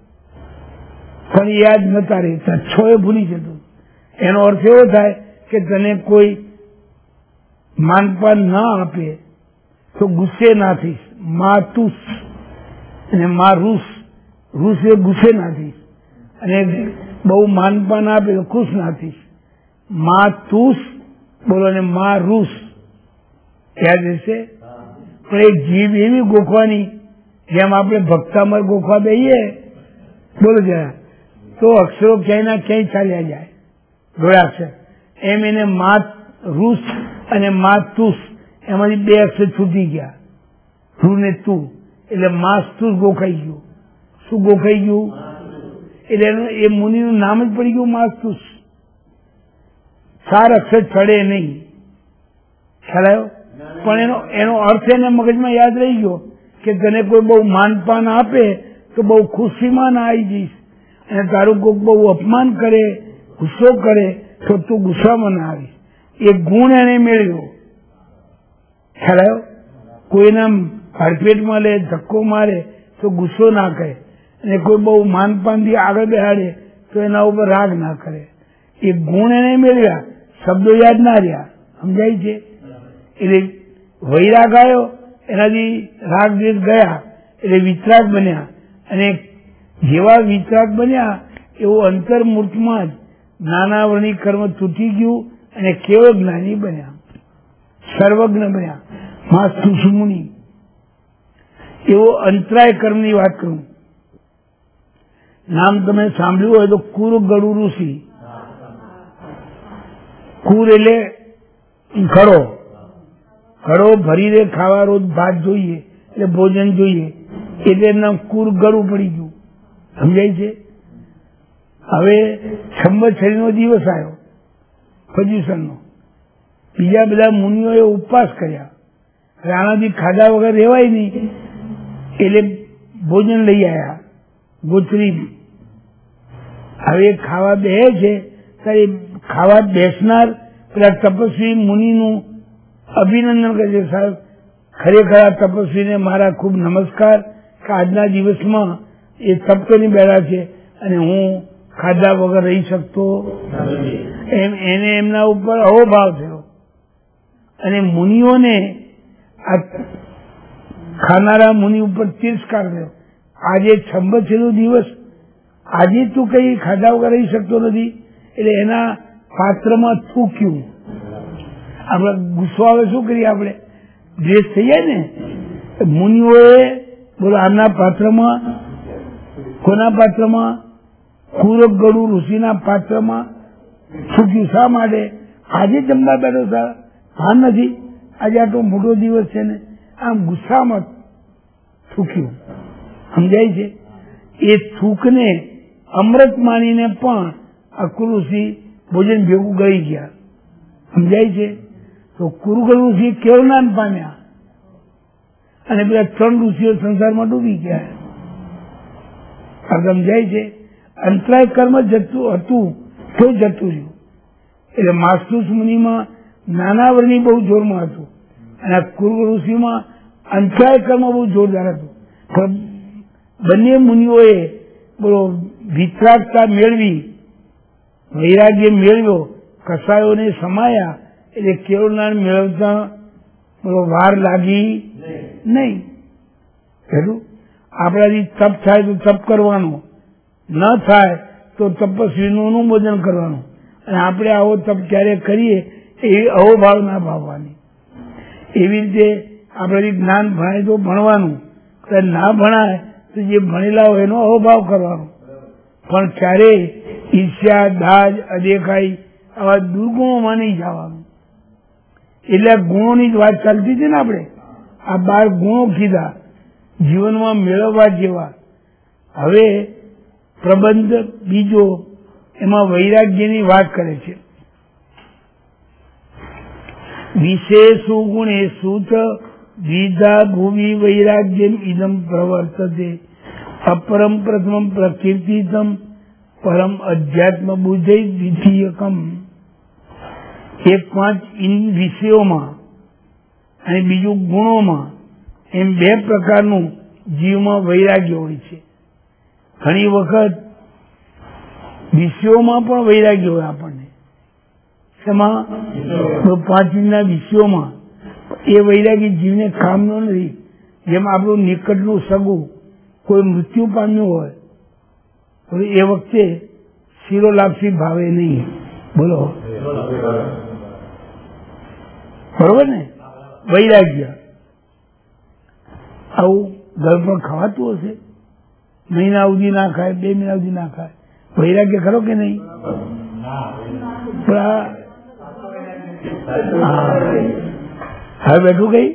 પણ યાદ નતા રહેતા, છ એ ભૂલી જતું. એનો અર્થ એવો થાય કે તને કોઈ માનપાન ના આપે તો ગુસ્સે ના થઈશ. મા તુસ અને મા રૂસ, રૂસ એ ગુસ્સે ના થઈશ, અને બહુ માનપાન આપે તો ખુશ ના થઈશ. મા તુસ બોલો ને મા રૂસ યાદ રહેશે. પણ એક જીભ એવી ગોખવાની જેમ આપણે ભક્તામર ગોખવા દઈએ બોલો જરા, તો અક્ષરો ક્યાંય ના ક્યાંય ચાલ્યા જાય ગોળાક્ષર. એમ એને માત રૂસ અને માત તુસ એમાંથી બે અક્ષર છૂટી ગયા, રૂ ને તું, એટલે માસ્તુસ ગોખાઈ ગયું. શું ગોખાઈ ગયું? એટલે એનું એ મુનિનું નામ જ પડી ગયું માસ્તુસ. ચાર અક્ષર ચડે નહીં, ખ્યાલ આવ્યો? પણ એનો એનો અર્થ એને મગજમાં યાદ રહી ગયો કે તને કોઈ બહુ માનપાન આપે તો બહુ ખુશીમાં ના આવી જઈશ, અને તારું કોઈ બહુ અપમાન કરે, ગુસ્સો કરે તો તું ગુસ્સામાં ના આવીશ. એ ગુણ એને મેળવ્યો, ખ્યાલ આવ્યો? કોઈના હડપેટમાં લે, ધક્કો મારે તો ગુસ્સો ના કરે, અને કોઈ બહુ માનપાનથી આગળ બેહાડે તો એના ઉપર રાગ ના કરે. એ ગુણ એને મેળવ્યા, શબ્દો યાદ ના રહ્યા. સમજાય છે? એટલે વૈરાગ આવ્યો, એનાથી રાગ દ્વેષ ગયા, એટલે વિતરાગ બન્યા, અને જેવા વિતરાગ બન્યા એવો અંતર્મૂર્તમાં જ નાનાવરણી કર્મ તૂટી ગયું અને કેવળ જ્ઞાની બન્યા, સર્વજ્ઞ બન્યા. માસ્તુ સુમુનિ એવો અંતરાય કર્મની વાત કરું. નામ તમે સાંભળ્યું હોય તો કુર ગરુ ઋષિ. કુર એટલે ઘડો, ઘડો ભરી દે ખાવા, રોજ ભાત જોઈએ એટલે ભોજન જોઈએ, એટલે એમના કુર ગળું પડી ગયું. સમજાય છે? હવે સંવત્સરી નો દિવસ આવ્યો, પર્યુષણ નો. બીજા બધા મુનિઓએ ઉપવાસ કર્યા, આનાથી ખાધા વગર રહેવાય નહીં, એટલે ભોજન લઈ આવ્યા ગોચરી. હવે ખાવા બેસે છે ત્યારે ખાવા બેસનાર પેલા તપસ્વી મુનિનું અભિનંદન કરે છે, સાહેબ ખરેખર આ તપસ્વીને મારા ખૂબ નમસ્કાર કે આજના દિવસમાં એ તપ કરી બેઠા છે અને હું ખાધા વગર રહી શકતો એમ. એને એમના ઉપર અહોભાવ થયો, અને મુનિઓને આ ખાનારા મુનિ ઉપર તિરસ્કાર થયો. આજે છંબતેરો દિવસ, આજે તું કઈ ખાધા વગર રહી શકતો નથી, એટલે એના પાત્રમાં થૂક્યું. આપણે ગુસ્સો આવે શું કરીએ, આપણે દ્વેષ થઈ જાય ને. મુનિઓએ બોલો આમના પાત્રમાં, કોના પાત્રમાં? કુરક ગળુ ઋષિના પાત્રમાં થૂક્યું. શા માટે? આજે જમવા બેઠો સા ભાન નથી, આજે આટલો મોટો દિવસ છે ને, આમ ગુસ્સામાં થૂક્યું. સમજાય છે? એ થૂકને અમૃત માનીને પણ આ કુરુષિ ભોજન ભેગું ગળી ગયા. સમજાય છે? તો કુરુગલ ઋષિ કેવું જ્ઞાન પામ્યા, અને પેલા ત્રણ ઋષિઓ સંસારમાં ડૂબી ગયા. આ સમજાય છે? અંતરાય કર્મ જતું હતું તો જતું રહ્યું. એટલે માસ્તુસ મુનિમાં નાના વર્ણની બહુ જોરમાં હતું, અને આ કુરુગ ઋષિમાં અંતરાય કર્મ બહુ જોરદાર હતું. બંને મુનિઓએ બોલો વિતરાગતા મેળવી, વૈરાગ્ય મેળવ્યો, કસાયોને સમાયા, એટલે કેવળ જ્ઞાન મેળવતા બોલો વાર લાગી નહીં. એટલું આપણાથી તપ થાય તો તપ કરવાનો, ન થાય તો તપસ્વીનું અનુમોદન કરવાનું, અને આપણે આવો તપ ક્યારે કરીએ એવી અહોભાવ ના ભાવવાની. એવી રીતે આપણાથી જ્ઞાન ભણાય તો ભણવાનું, ના ભણાય તો જે ભણેલા હોય એનો અહોભાવ કરવાનો, પણ ક્યારેય ઈર્ષ્યા, દાજ, અદેખાઈ આવા દુર્ગુણોમાં નહીં જવાનું. એટલે ગુણોની જ વાત ચાલતી હતી ને, આપણે આ બાર ગુણો કીધા જીવનમાં મેળવવા જેવા. હવે પ્રબંધ બીજો એમાં વૈરાગ્યની વાત કરે છે. વિશેષુ ગુણેષુ ચ દ્વિધા ભૂમિ વૈરાગ્યમ ઇદમ પ્રવર્તતે અપરમ પ્રથમ પ્રકીર્તિતમ પરમ અધ્યાત્મ બુદ્ધિ દ્વિતીયકમ. એક પાંચ વિષયોમાં અને બીજું ગુણોમાં, એમ બે પ્રકારનું જીવમાં વૈરાગ્ય હોય છે. ઘણી વખત વિષયોમાં પણ વૈરાગ્ય હોય આપણને. એમાં પાંચના વિષયોમાં એ વૈરાગી જીવને કામનો નથી. જેમ આપણું નિકટનું સગું કોઈ મૃત્યુ પામ્યું હોય તો એ વખતે શીરો લાપસી ભાવે નહીં. બોલો બરોબર ને? વૈરાગ્ય આવું ઘર પર ખવાતું હશે, મહિના સુધી ના ખાય, બે મહિના સુધી ના ખાય, વૈરાગ્ય ખરો કે નહીં? હવે બેઠું ગઈ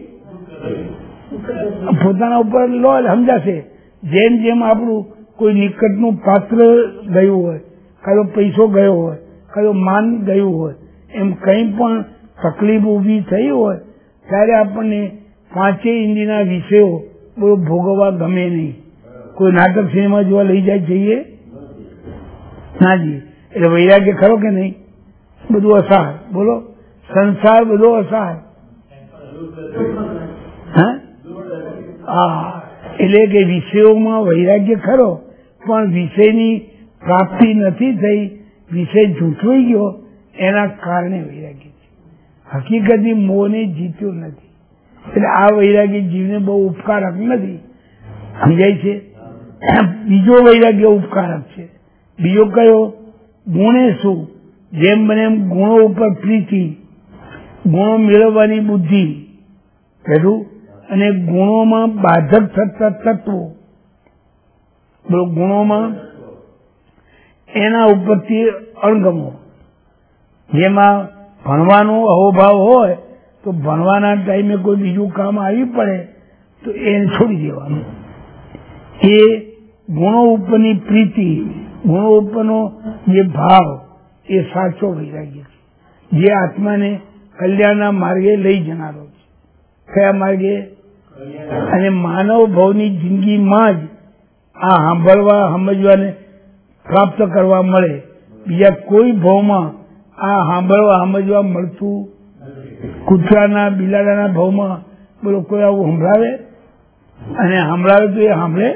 પોતાના ઉપર લો સમજાશે. જેમ જેમ આપણું કોઈ નિકટનું પાત્ર ગયું હોય, કયો પૈસો ગયો હોય, કયો માન ગયું હોય, એમ કંઈ પણ તકલીફ ઊભી થઈ હોય ત્યારે આપણને પાંચેય ઇન્દ્રિયના વિષયો બોલો ભોગવવા ગમે નહીં. કોઈ નાટક સિનેમા જોવા લઈ જાય જઈએ ના જઈએ. એટલે વૈરાગ્ય ખરો કે નહીં? બધું અસાર બોલો, સંસાર બધો અસાર. હા, એટલે કે વિષયોમાં વૈરાગ્ય ખરો, પણ વિષયની પ્રાપ્તિ નથી થઈ, વિષય જૂઠવાઈ ગયો, એના કારણે વૈરાગ્ય છે. હકીકતની મોહને જીત્યો નથી. એટલે આ વૈરાગ્ય જીવને બહુ ઉપકારક નથી. સમજાય છે? બીજો વૈરાગ્ય ઉપકારક છે. બીજો કયો? ગુણે શું? જેમ બને એમ ગુણો ઉપર પ્રીતિ, ગુણો મેળવવાની બુદ્ધિ, પહેલું. અને ગુણોમાં બાધક થતા તત્વો, બોલો ગુણોમાં એના ઉપરથી અણગમો. જેમાં ભણવાનો અહોભાવ હોય તો ભણવાના ટાઈમે કોઈ બીજું કામ આવી પડે તો એને છોડી દેવાનું. એ ગુણો ઉપરની પ્રીતિ, ગુણો ઉપરનો જે ભાવ એ સાચો વૈરાગ્ય છે, જે આત્માને કલ્યાણના માર્ગે લઈ જનારો છે. કયા માર્ગે? અને માનવ ભવની જિંદગીમાં જ આ સાંભળવા સમજવાને પ્રાપ્ત કરવા મળે. બીજા કોઈ ભવમાં આ સાંભળવા સમજવા મળતું કૂતરાના બિલાડાના ભવમાં બોલો કોઈ આવું સંભળાવે? અને સંભળાવે તો એ સાંભળે?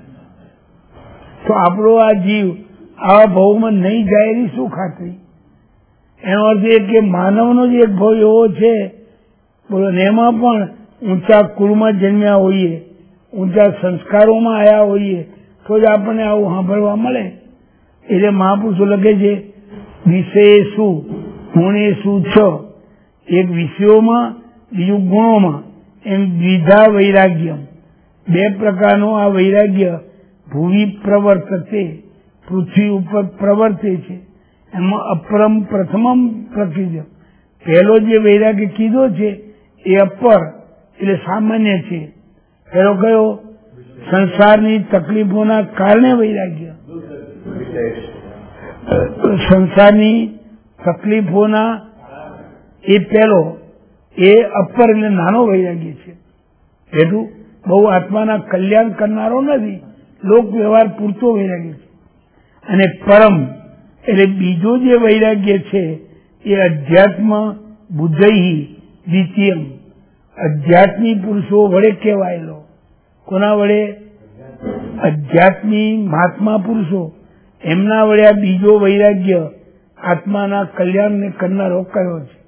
તો આપણો આ જીવ આવા ભવમાં નહીં જાય એની શું ખાતરી? એનો અર્થ એ કે માનવનો જ એક ભવ એવો છે બોલો, ને એમાં પણ ઊંચા કુળમાં જન્મ્યા હોઈએ, ઊંચા સંસ્કારોમાં આવ્યા હોઈએ તો જ આપણને આવું સાંભળવા મળે. એટલે મહાપુરુષો લખે છે વિષય શું ગુણે શું છ, એક વિષયોમાં બીજું ગુણોમાં, એમ દ્વિધા વૈરાગ્ય. બે પ્રકારનો આ વૈરાગ્ય ભૂવિ પ્રવર્તતે, પૃથ્વી ઉપર પ્રવર્તે છે. એમાં અપરમ પ્રથમમ પ્રકૃતિ, પહેલો જે વૈરાગ્ય કીધો છે એ અપર એટલે સામાન્ય છે. પેલો કયો? સંસારની તકલીફોના કારણે વૈરાગ્ય. સંસારની તકલીફોના એ પહેલો, એ અપર એટલે નાનો વૈરાગ્ય છે. એટલું બહુ આત્માના કલ્યાણ કરનારો નથી, લોક વ્યવહાર પૂરતો વૈરાગ્ય છે. અને પરમ એટલે બીજો જે વૈરાગ્ય છે એ અધ્યાત્મ બુદ્ધૈ દ્વિતીયમ, અધ્યાત્મી પુરુષો વડે કહેવાયેલો. કોના વડે? અધ્યાત્મી મહાત્મા પુરુષો, એમના વડે આ બીજો વૈરાગ્ય આત્માના કલ્યાણને કરનારો કયો છે.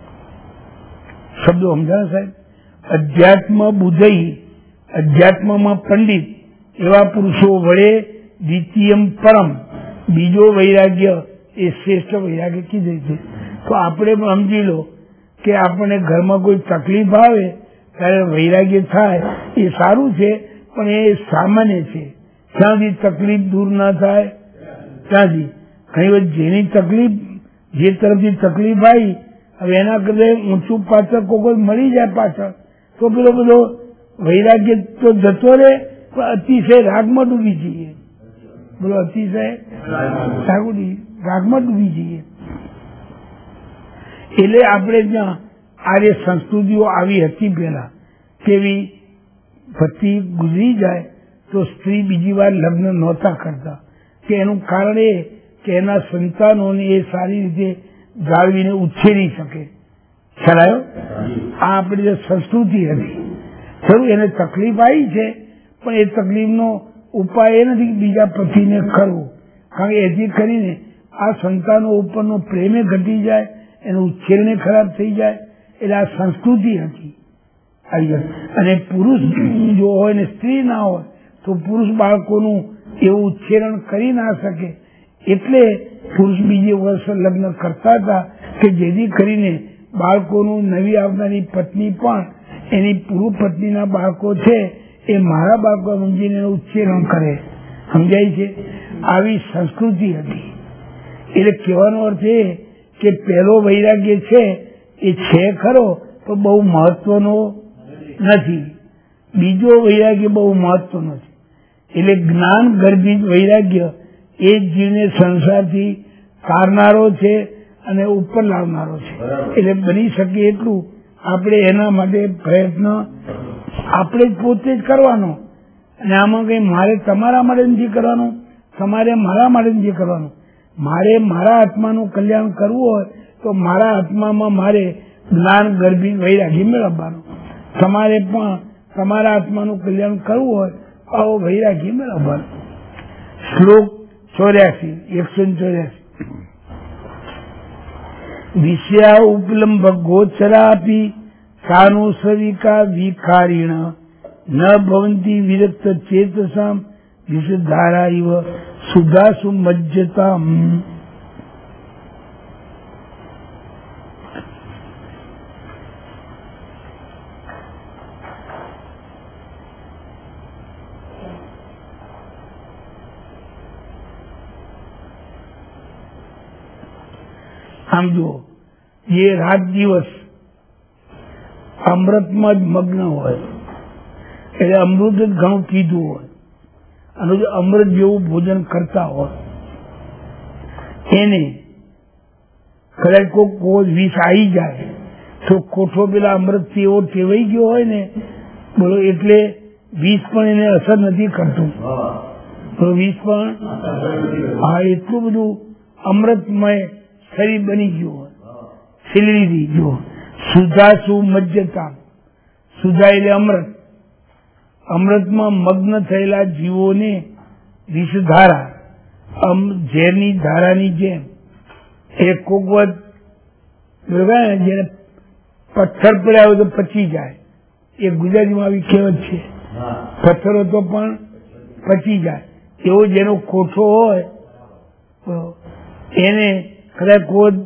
શબ્દો સમજાય સાહેબ? અધ્યાત્મ બુદ્ધૈ, અધ્યાત્મમાં પંડિત એવા પુરુષો વડે દ્વિતીયમ પરમ, બીજો વૈરાગ્ય એ શ્રેષ્ઠ વૈરાગ્ય કીધે છે. તો આપણે પણ સમજી લો કે આપણને ઘરમાં કોઈ તકલીફ આવે ત્યારે વૈરાગ્ય થાય એ સારું છે, પણ એ સામાન્ય છે. ત્યાંથી તકલીફ દૂર ના થાય ત્યાંથી ઘણી વખત જેની તકલીફ, જે તરફથી તકલીફ આવી, હવે એના કરતા ઊંચું પાછળ કોઈ મળી જાય પાછળ તો પેલો બધો વૈરાગ્ય તો જતો રહે, પણ અતિશય રાગમાં ડૂબી જઈએ. બોલો અતિશય રાગમાં ડૂબી જઈએ. એટલે આપણે ત્યાં આ જે સંસ્કૃતિઓ આવી હતી પેલા, કેવી પતિ ગુજરી જાય તો સ્ત્રી બીજી વાર લગ્ન નહોતા કરતા, કે એનું કારણ એ કે એના સંતાનોને એ સારી રીતે જાળવીને ઉછેરી શકે. ખ્યાલ આવ્યો? આ આપણી જે સંસ્કૃતિ હતી. ખરું એને તકલીફ આવી છે, પણ એ તકલીફનો ઉપાય એ નથી કે બીજા પતિને કરવું, કારણ કે એથી કરીને આ સંતાનો ઉપરનો પ્રેમે ઘટી જાય, એનો ઉછેરને ખરાબ થઈ જાય. એટલે આ સંસ્કૃતિ હતી. અને પુરુષ જો હોય ને સ્ત્રી ના હોય તો પુરુષ બાળકોનું એવું ઉચ્છેરણ કરી ના શકે, એટલે પુરુષ બીજે વર્ષ લગ્ન કરતા હતા કે જેથી કરીને બાળકોનું નવી આવનારી પત્ની પણ એની પૂર્વ પત્નીના બાળકો છે એ મારા બાળકો સમજીને એનું ઉચ્ચેરણ કરે. સમજાય છે? આવી સંસ્કૃતિ હતી. એટલે કહેવાનો અર્થ એ કે પહેલો વૈરાગ્ય છે એ છે ખરો, તો બહુ મહત્વનો નથી. બીજો વૈરાગ્ય બહુ મહત્વનો છે. એટલે જ્ઞાન ગર્ભિત વૈરાગ્ય એ જ જીવને સંસારથી તારનારો છે અને ઉપર લાવનારો છે. એટલે બની શકે એટલું આપણે એના માટે પ્રયત્ન આપણે જ પોતે જ કરવાનો. અને આમાં કઈ મારે તમારા માટે નથી કરવાનું, તમારે મારા માટે નથી કરવાનું. મારે મારા આત્માનું કલ્યાણ કરવું હોય તો મારા આત્મામાં મારે જ્ઞાન ગર્ભી વૈરાગી મેળવવાનો. તમારે પણ તમારા આત્માનું કલ્યાણ કરવું હોય આવો વૈરાગી મેળવવાનો. શ્લોક ચોર્યાસી એકસો ચોર્યાસી વિષયા ઉપલંબ ગોચરાપી સાનુસરિકા વિકારીણ ન ભવંતી વિરક્ત ચેતસામ વિષધારા ઇવ સુધાસુ મજ્જતામ. આમ જુઓ, જે રાત દિવસ અમૃતમાં જ મગ્ન હોય એટલે અમૃત જ ઘણું પીધું હોય અને જો અમૃત જેવું ભોજન કરતા હોય એને કદાચ કોઈ વિષ આવી જાય તો કોઠો પેલા અમૃત થી એવો ટેવાઈ ગયો હોય ને બોલો એટલે વિષ પણ એને અસર નથી કરતું. વિષ પણ હા એટલું બધું અમૃતમય શરીર બની ગયું હોય. સિલરી જો સુધાસુ મજ્જતા, સુધા એટલે અમૃત. અમૃતમાં મગ્ન થયેલા જીવોને વિષધારા ઝેરની ધારાની જેમ એક કોક વખત જેને પથ્થર પડ્યા હોય તો પચી જાય, એ ગુજરાતીમાં આવી કહેવત છે. પથ્થરો તો પણ પચી જાય એવો જેનો કોઠો હોય એને કદાચ કોઈ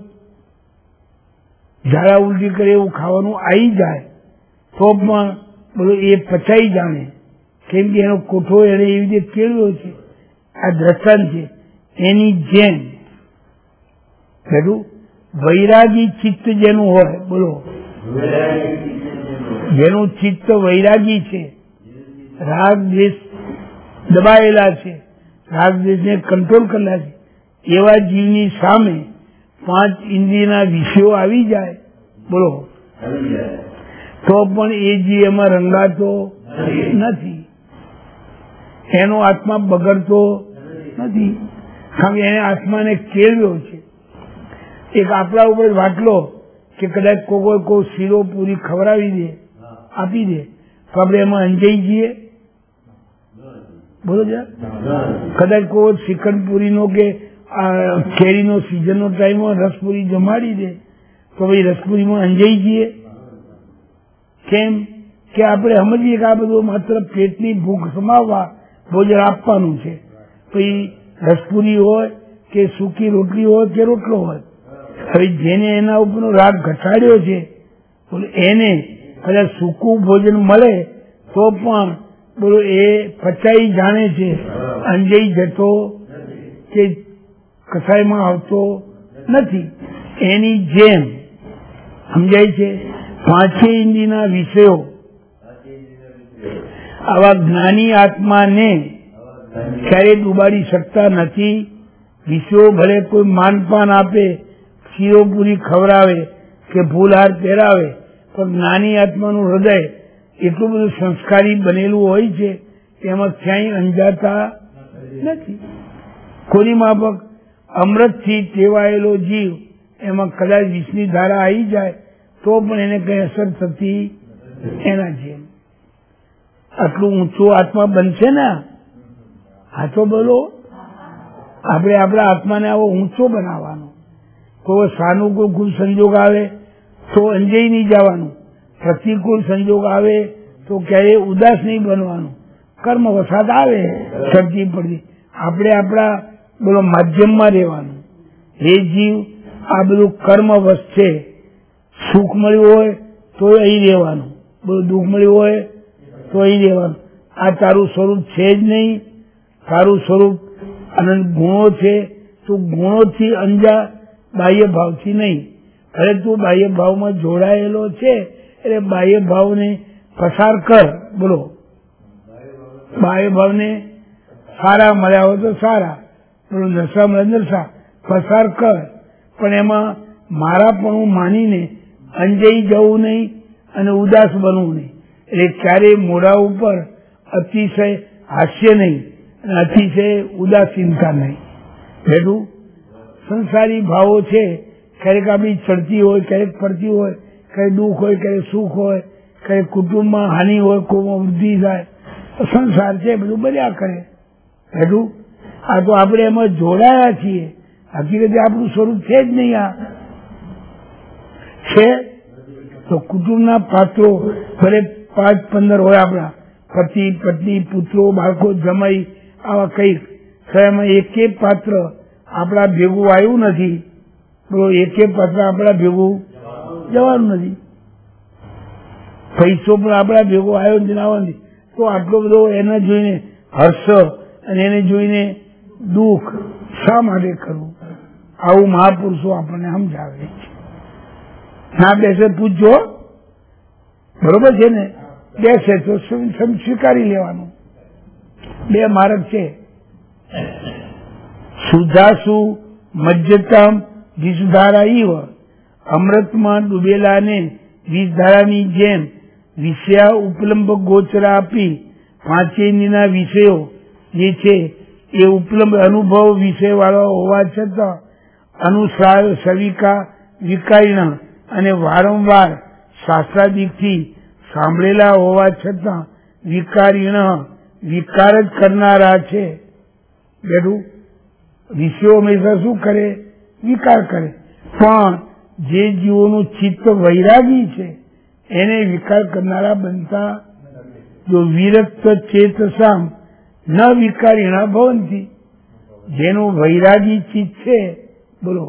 ઝાડા ઉલટી કરે એવું ખાવાનું આવી જાય તો પણ બોલો એ પચાઈ જાણે, કેમ કે એનો કોઠો એને એવી રીતે કેળવ્યો છે. આ દ્રષ્ટાંત છે. એની જેમ બધું વૈરાગી ચિત્ત જેનું હોય, બોલો જેનું ચિત્ત વૈરાગી છે, રાગ દ્વેષ દબાયેલા છે, રાગ દ્વેષને કંટ્રોલ કરેલા છે, એવા જીવની સામે પાંચ ઇન્દ્રિયના વિષયો આવી જાય બોલો તો પણ એ જીવ એમાં રંગાતો નથી, એનો આત્મા બગડતો નથી, કારણ કે એને આત્માને કેળવ્યો છે. એક આપણા ઉપર વાટલો કે કદાચ કોઈ કોઈ શીરો પૂરી ખવડાવી દે આપી દે તો આપણે એમાં અંજાઈ જઈએ બોલો છે. કદાચ કોઈ શ્રીખંડ પૂરીનો કે કેરીનો સિઝનનો ટાઈમ હોય રસપુરી જમાડી દે તો ભાઈ રસપુરીમાં અંજાઈ જઈએ. કેમ કે આપણે સમજીએ કે આ બધું માત્ર પેટની ભૂખ સમાવવા ભોજન આપવાનું છે. પછી રસપુરી હોય કે સૂકી રોટલી હોય કે રોટલો હોય, હવે જેને એના ઉપરનો રાગ ઘટાડ્યો છે બોલો એને કદાચ સૂકું ભોજન મળે તો પણ બોલો એ પચાઈ જાણે છે, અંજાઈ જતો કે કસાયમાં આવતો નથી. એની જેમ સમજાય છે પાંચે ઇન્દ્રિયના વિષયો આવા જ્ઞાની આત્માને ક્યારે ડૂબાડી શકતા નથી. વિષયો ભલે કોઈ માનપાન આપે, શીરો પૂરી ખવડાવે કે ફૂલહાર પહેરાવે, પણ જ્ઞાની આત્માનું હૃદય એટલું બધું સંસ્કારી બનેલું હોય છે કે એમાં ક્યાંય અંજાતા નથી. કોની માફક અમૃતથી ટેવાયેલો જીવ એમાં કદાચ વિષની ધારા આવી જાય તો પણ એને કઈ અસર થતી એના જેમ. આટલું ઊંચું આત્મા બનશે ને હા તો બોલો આપણે આપણા આત્માને આવો ઊંચો બનાવવાનો. કોઈ સાનુકૂળ સંજોગ આવે તો અંજાઈ નહીં જવાનું, પ્રતિકૂળ સંજોગ આવે તો ક્યારેય ઉદાસ નહીં બનવાનું. કર્મ વસાત આવે સરજી પડતી આપણે આપણા બોલો માધ્યમમાં રહેવાનું. એ જીવ આ બધું કર્મ વશ છે, સુખ મળ્યું હોય તો અહીં રહેવાનું, બોલો દુઃખ મળ્યું હોય તો અહીં રહેવાનું. આ તારું સ્વરૂપ છે જ નહીં, તારું સ્વરૂપ અનંત ગુણો છે, તું ગુણોથી અંજા બાહ્ય ભાવથી નહીં. હવે તું બાહ્ય ભાવમાં જોડાયેલો છે એટલે બાહ્ય ભાવને પસાર કર. બોલો બાહ્ય ભાવને સારા મળ્યા હોય તો સારા, બોલો નશા મળે નશા પસાર કર, પણ એમાં મારા પણ માનીને અંજાઈ જવું નહીં અને ઉદાસ બનવું નહીં. એટલે ક્યારેય મોઢા ઉપર અતિશય હાસ્ય નહીં અને અતિશય ઉદાસીનતા નહીં. એટલું સંસારી ભાવો છે, ક્યારેક આપણી ચડતી હોય, ક્યારેક પડતી હોય, ક્યારેક દુઃખ હોય, ક્યારેક સુખ હોય, ક્યારેક કુટુંબમાં હાનિ હોય, કોઈમાં વૃદ્ધિ થાય. સંસાર છે બધું બન્યા કરે. એટલું આ તો આપણે એમાં જોડાયા છીએ. હકીકતે આપણું સ્વરૂપ છે જ નહીં. આ છે તો કુટુંબના પાત્રો ભલે પાંચ પંદર હોય, આપણા પતિ પત્ની પુત્રો બાળકો જમાઈ આવા કઈક, એમાં એકે પાત્ર આપણા ભેગું આવ્યું નથી. એકે પાત્ર આપણા ભેગું જવાનું નથી. પૈસો પણ આપણા ભેગો આવ્યો નથી, આવવા નથી. તો આટલો બધો એને જોઈને હર્ષ અને એને જોઈને દુઃખ શા માટે કરવું? આવું મહાપુરુષો આપણને સમજાવે છે. ના બેસે પૂછજો, બરોબર છે ને? બેસે તો સ્વીકારી લેવાનું. બે માર્ગ છે. સુધાસુ મજ્જતમ વિષધારા ઈવ, અમૃતમાં ડૂબેલાને વિષધારાની જેમ વિષયા ઉપલંબ ગોચરા આપી પાંચેયના વિષયો જે છે એ ઉપલંબ અનુભવ વિષય વાળો હોવા છતાં અનુસાર સવિકા વિકારીણ અને વારંવાર શાસ્ત્રાદિકથી સાંભળેલા હોવા છતાં વિકારીણ વિકાર જ કરનારા છે. બેઠું વિષયો હંમેશા શું કરે? વિકાર કરે. પણ જે જીવોનું ચિત્ત વૈરાગી છે એને વિકાર કરનારા બનતા. જો વિરક્ત ચેતસામ ન વિકારીણા ભવંતી, જેનું વૈરાગી ચિત્ત છે, બોલો,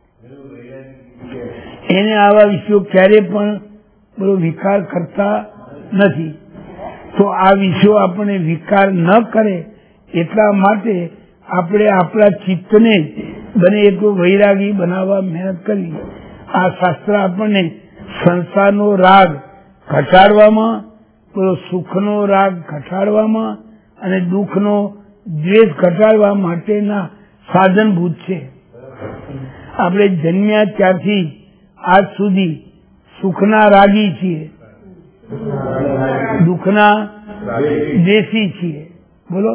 એને આવા વિષયો ક્યારે પણ બોલો વિકાર કરતા નથી. તો આ વિષયો આપણને વિકાર ન કરે એટલા માટે આપણે આપણા ચિત્તને બને એટલું વૈરાગી બનાવવા મહેનત કરવી. આ શાસ્ત્ર આપણને સંસારનો રાગ ઘટાડવામાં, પેલો સુખનો રાગ ઘટાડવામાં અને દુઃખનો દ્વેષ ઘટાડવા માટેના સાધનભૂત છે. આપણે જન્મ્યા ત્યારથી આજ સુધી સુખના રાગી છીએ, દુઃખના દ્વેષી છીએ. બોલો,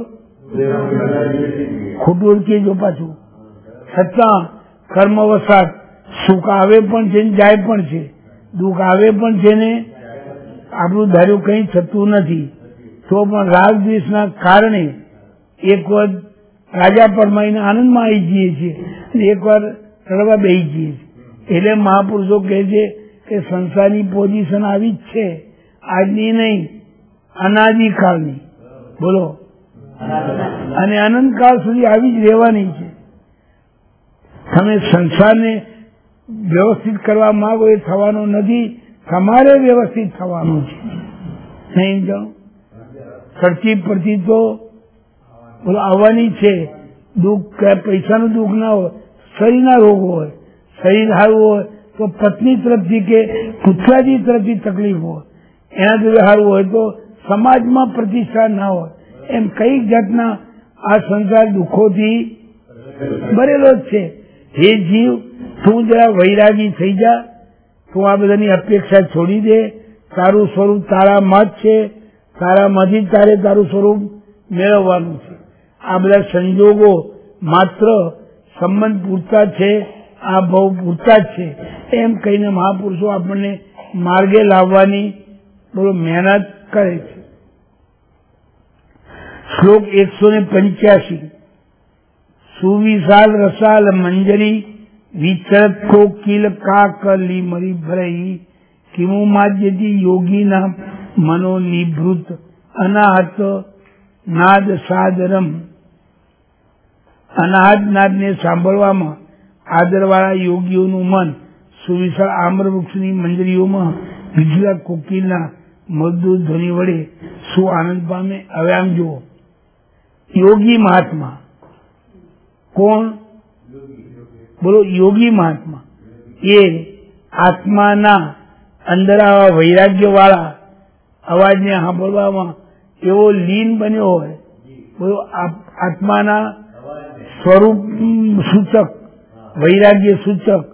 ખોટું કેજો પાછું. છતાં કર્મવશાત સુખ આવે પણ છે ને જાય પણ છે, દુઃખ આવે પણ છે ને આપણું ધાર્યું કંઈ થતું નથી. તો પણ રાગ દ્વેષના કારણે એક વાર રાજા પરમાઈને આનંદમાં આવી જઈએ છીએ અને એક વાર રડવા બેસી જઈએ છીએ. એટલે મહાપુરુષો કહે છે કે સંસારની પોઝિશન આવી જ છે, આજની નહીં, અનાદિકાળની. બોલો, અને અનંતકાળ સુધી આવી જ રહેવાની છે. તમે સંસારને વ્યવસ્થિત કરવા માંગો એ થવાનો નથી, તમારે વ્યવસ્થિત થવાનું છે. નહીં જાણો ખર્ચી પડતી તો બોલો આવવાની છે. દુઃખ પૈસાનું દુઃખ ના હોય, શરીરના રોગ હોય, શરીર સારું હોય તો પત્ની તરફથી કે પુત્રાજી તરફથી તકલીફ હોય, એના જોડે સારું હોય તો સમાજમાં પ્રતિષ્ઠા ના હોય. એમ કઈક જાતના આ સંસાર દુઃખોથી ભરેલો જ છે. હે જીવ, તું જરા વૈરાગી થઈ જા. તું આ બધાની અપેક્ષા છોડી દે. તારું સ્વરૂપ તારામાં જ છે, તારામાંથી તારે તારું સ્વરૂપ મેળવવાનું છે. આ બધા સંજોગો માત્ર સંબંધ પૂરતા છે, આ ભાવ પૂરતા જ છે. એમ કહીને મહાપુરુષો આપણને માર્ગે લાવવાની બોલો મહેનત કરે છે. શ્લોક એકસો ને પંચ્યાસી. સુવિશાલ રસાલ મંજરી વિચરત કોકિલ કાકલી મરી ભરઈ કિમુ માજ્યતી યોગીના મનો નિભૃત અનાહત નાદ સાદરમ. અનાહત નાદને સાંભળવામાં આદરવાળા યોગીઓનું મન સુવિશાળ આમ્ર વૃક્ષની મંજરીઓમાં વિજળા કોકિલના મધુર ધ્વનિ વડે શું આનંદ પામે. હવે આમ જુઓ, યોગી મહાત્મા કોણ? બોલો, યોગી મહાત્મા એ આત્માના અંદર આવા વૈરાગ્ય વાળા અવાજને સાંભળવામાં એવો લીન બન્યો હોય. બોલો, આત્માના સ્વરૂપ સૂચક, વૈરાગ્ય સૂચક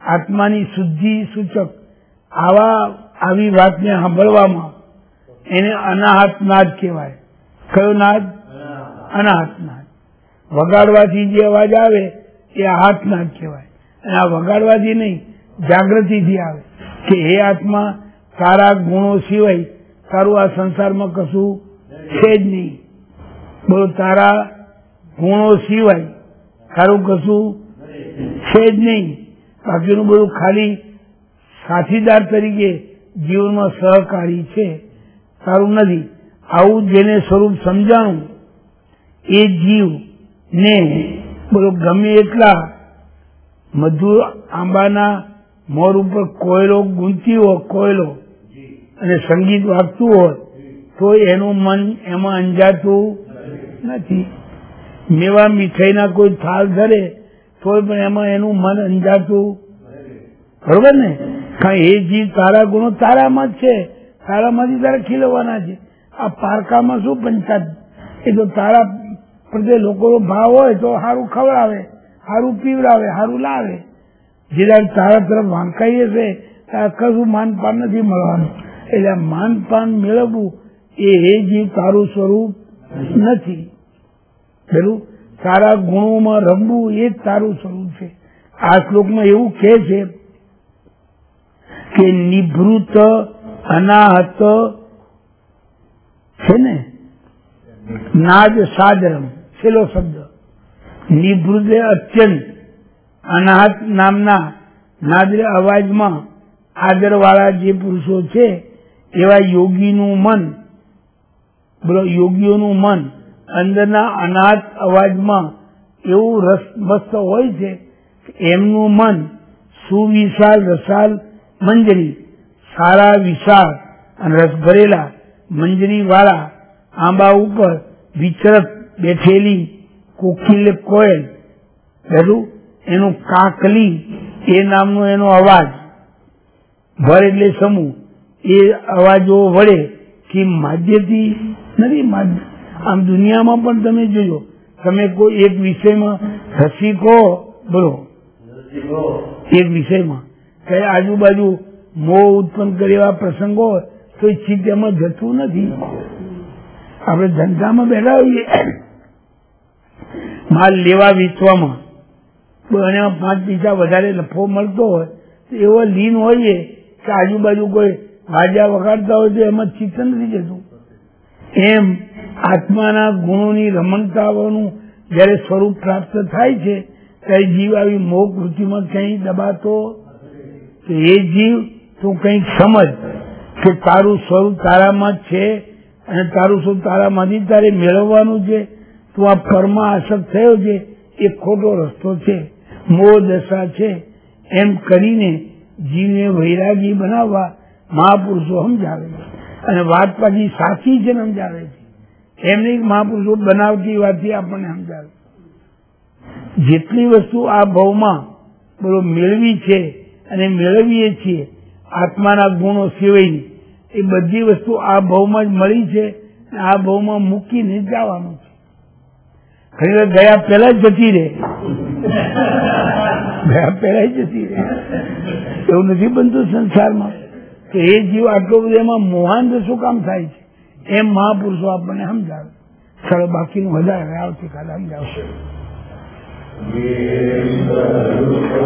આત્માની શુદ્ધિ સૂચક આવા આવી વાતને સાંભળવામાં એને અનાહત નાદ કહેવાય. કયો નાદ? અનાહત નાદ. વગાડવાથી જે અવાજ આવે એ આહત નાદ કહેવાય. અને આ વગાડવાથી નહીં, જાગૃતિથી આવે કે હે આત્મા, તારા ગુણો સિવાય તારું આ સંસારમાં કશું છે જ નહીં. બોલો, તારા ગુણો સિવાય તારું કશું છે જ નહીં. બાકીનું બધું ખાલી સાથીદાર તરીકે જીવનમાં સહકારી છે, તારું નથી. આવું જેને સ્વરૂપ સમજાણું એ જીવ ને બોલો ગમે એટલા મધુર આંબાના મોર ઉપર કોયલો ગુંચી હોય, કોયલો અને સંગીત વાગતું હોય તો એનું મન એમાં અંજાતું નથી. મેવા મીઠાઈના કોઈ થાળ ધરે તો પણ એમાં એનું મન અંજાતું, બરોબર ને? કારણ એ જીવ તારા ગુણો તારામાં જ છે, તારામાંથી તારા ખીલવવાના છે. આ પારકામાં શું પંચાયત? એ તો તારા પ્રત્યે લોકોનો ભાવ હોય તો સારું ખવડાવે, સારું પીવડાવે, સારું લાવે. જે તારા તરફ વાંકાઈએ છે ત્યાં કશું માનપાન નથી મળવાનું. એટલે માનપાન મેળવવું એ હે જીવ તારું સ્વરૂપ નથી. પેલું તારા ગુણોમાં રમવું એ જ તારું સ્વરૂપ છે. આ શ્લોકમાં એવું કહે છે કે નિભૃત અનાહત છે ને નાદ સાદરમ, છેલ્લો શબ્દ. નિભૃત અત્યંત અનાહત નામના નાદ્ર અવાજમાં આદરવાળા જે પુરુષો છે એવા યોગીનું મન, બોલો યોગીઓનું મન અંદરના અનાહત અવાજમાં એવું રસમસ્ત હોય છે કે એમનું મન સુવિશાલ રસાલ મંજરી, સારા વિશાળ અને રસ ભરેલા મંજરી વાળા આંબા ઉપર વિચરત બેઠેલી કોકિલ કોયલ, પેલું એનું કાકલી એ નામનો એનો અવાજ, ભર એટલે સમૂહ, એ અવાજો વડે કે માધ્યથી નથી. માધ્ય આમ દુનિયામાં પણ તમે જોજો, તમે કોઈ એક વિષયમાં રસિકો બોલો, એક વિષયમાં કઈ આજુબાજુ મોહ ઉત્પન્ન કરે એવા પ્રસંગો હોય તો એ ચિત્ત એમાં જતું નથી. આપણે ધંધામાં બેઠા હોઈએ, માલ લેવા વેચવામાં, અને પાંચ પૈસા વધારે નફો મળતો હોય તો એવો લીન હોઈએ કે આજુબાજુ કોઈ બાજા વગાડતા હોય તો એમાં ચિત્ત નથી જતું. એમ આત્માના ગુણોની રમણતાઓનું જયારે સ્વરૂપ પ્રાપ્ત થાય છે ત્યારે જીવ આવી મોહ કૃતિમાં ક્યાંય દબાતો તો એ જીવ તું કંઈક સમજ કે તારું સ્વરૂપ તારામાં જ છે અને તારું સ્વરૂપ તારામાંથી તારે મેળવવાનું છે. તું આ પરમાં આસક્ત થયો છે એ ખોટો રસ્તો છે, મોહ દશા છે. એમ કરીને જીવને વૈરાગી બનાવવા મહાપુરુષો સમજાવે છે. અને વાત પાછી સાચી છે સમજાવે છે. એમ નહીં મહાપુરુષો બનાવતી વાતથી આપણને સમજાવે. જેટલી વસ્તુ આ ભાવમાં બોલો મેળવી છે અને મેળવીએ છીએ આત્માના ગુણો સિવાયની, એ બધી વસ્તુ આ ભાવમાં જ મળી છે. આ ભાવમાં મૂકીને જવાનું છે. ઘણી વાર ગયા પહેલા જ જતી રહે, ગયા પહેલા જ જતી રહે. એવું નથી બનતું સંસારમાં કે એ જીવ આટલો બધો એમાં મોહાન શું કામ થાય છે? એમ મહાપુરુષો આપણને સમજાવે. ચાલો બાકીનું વધારે આવતીકાલે સમજાવશે.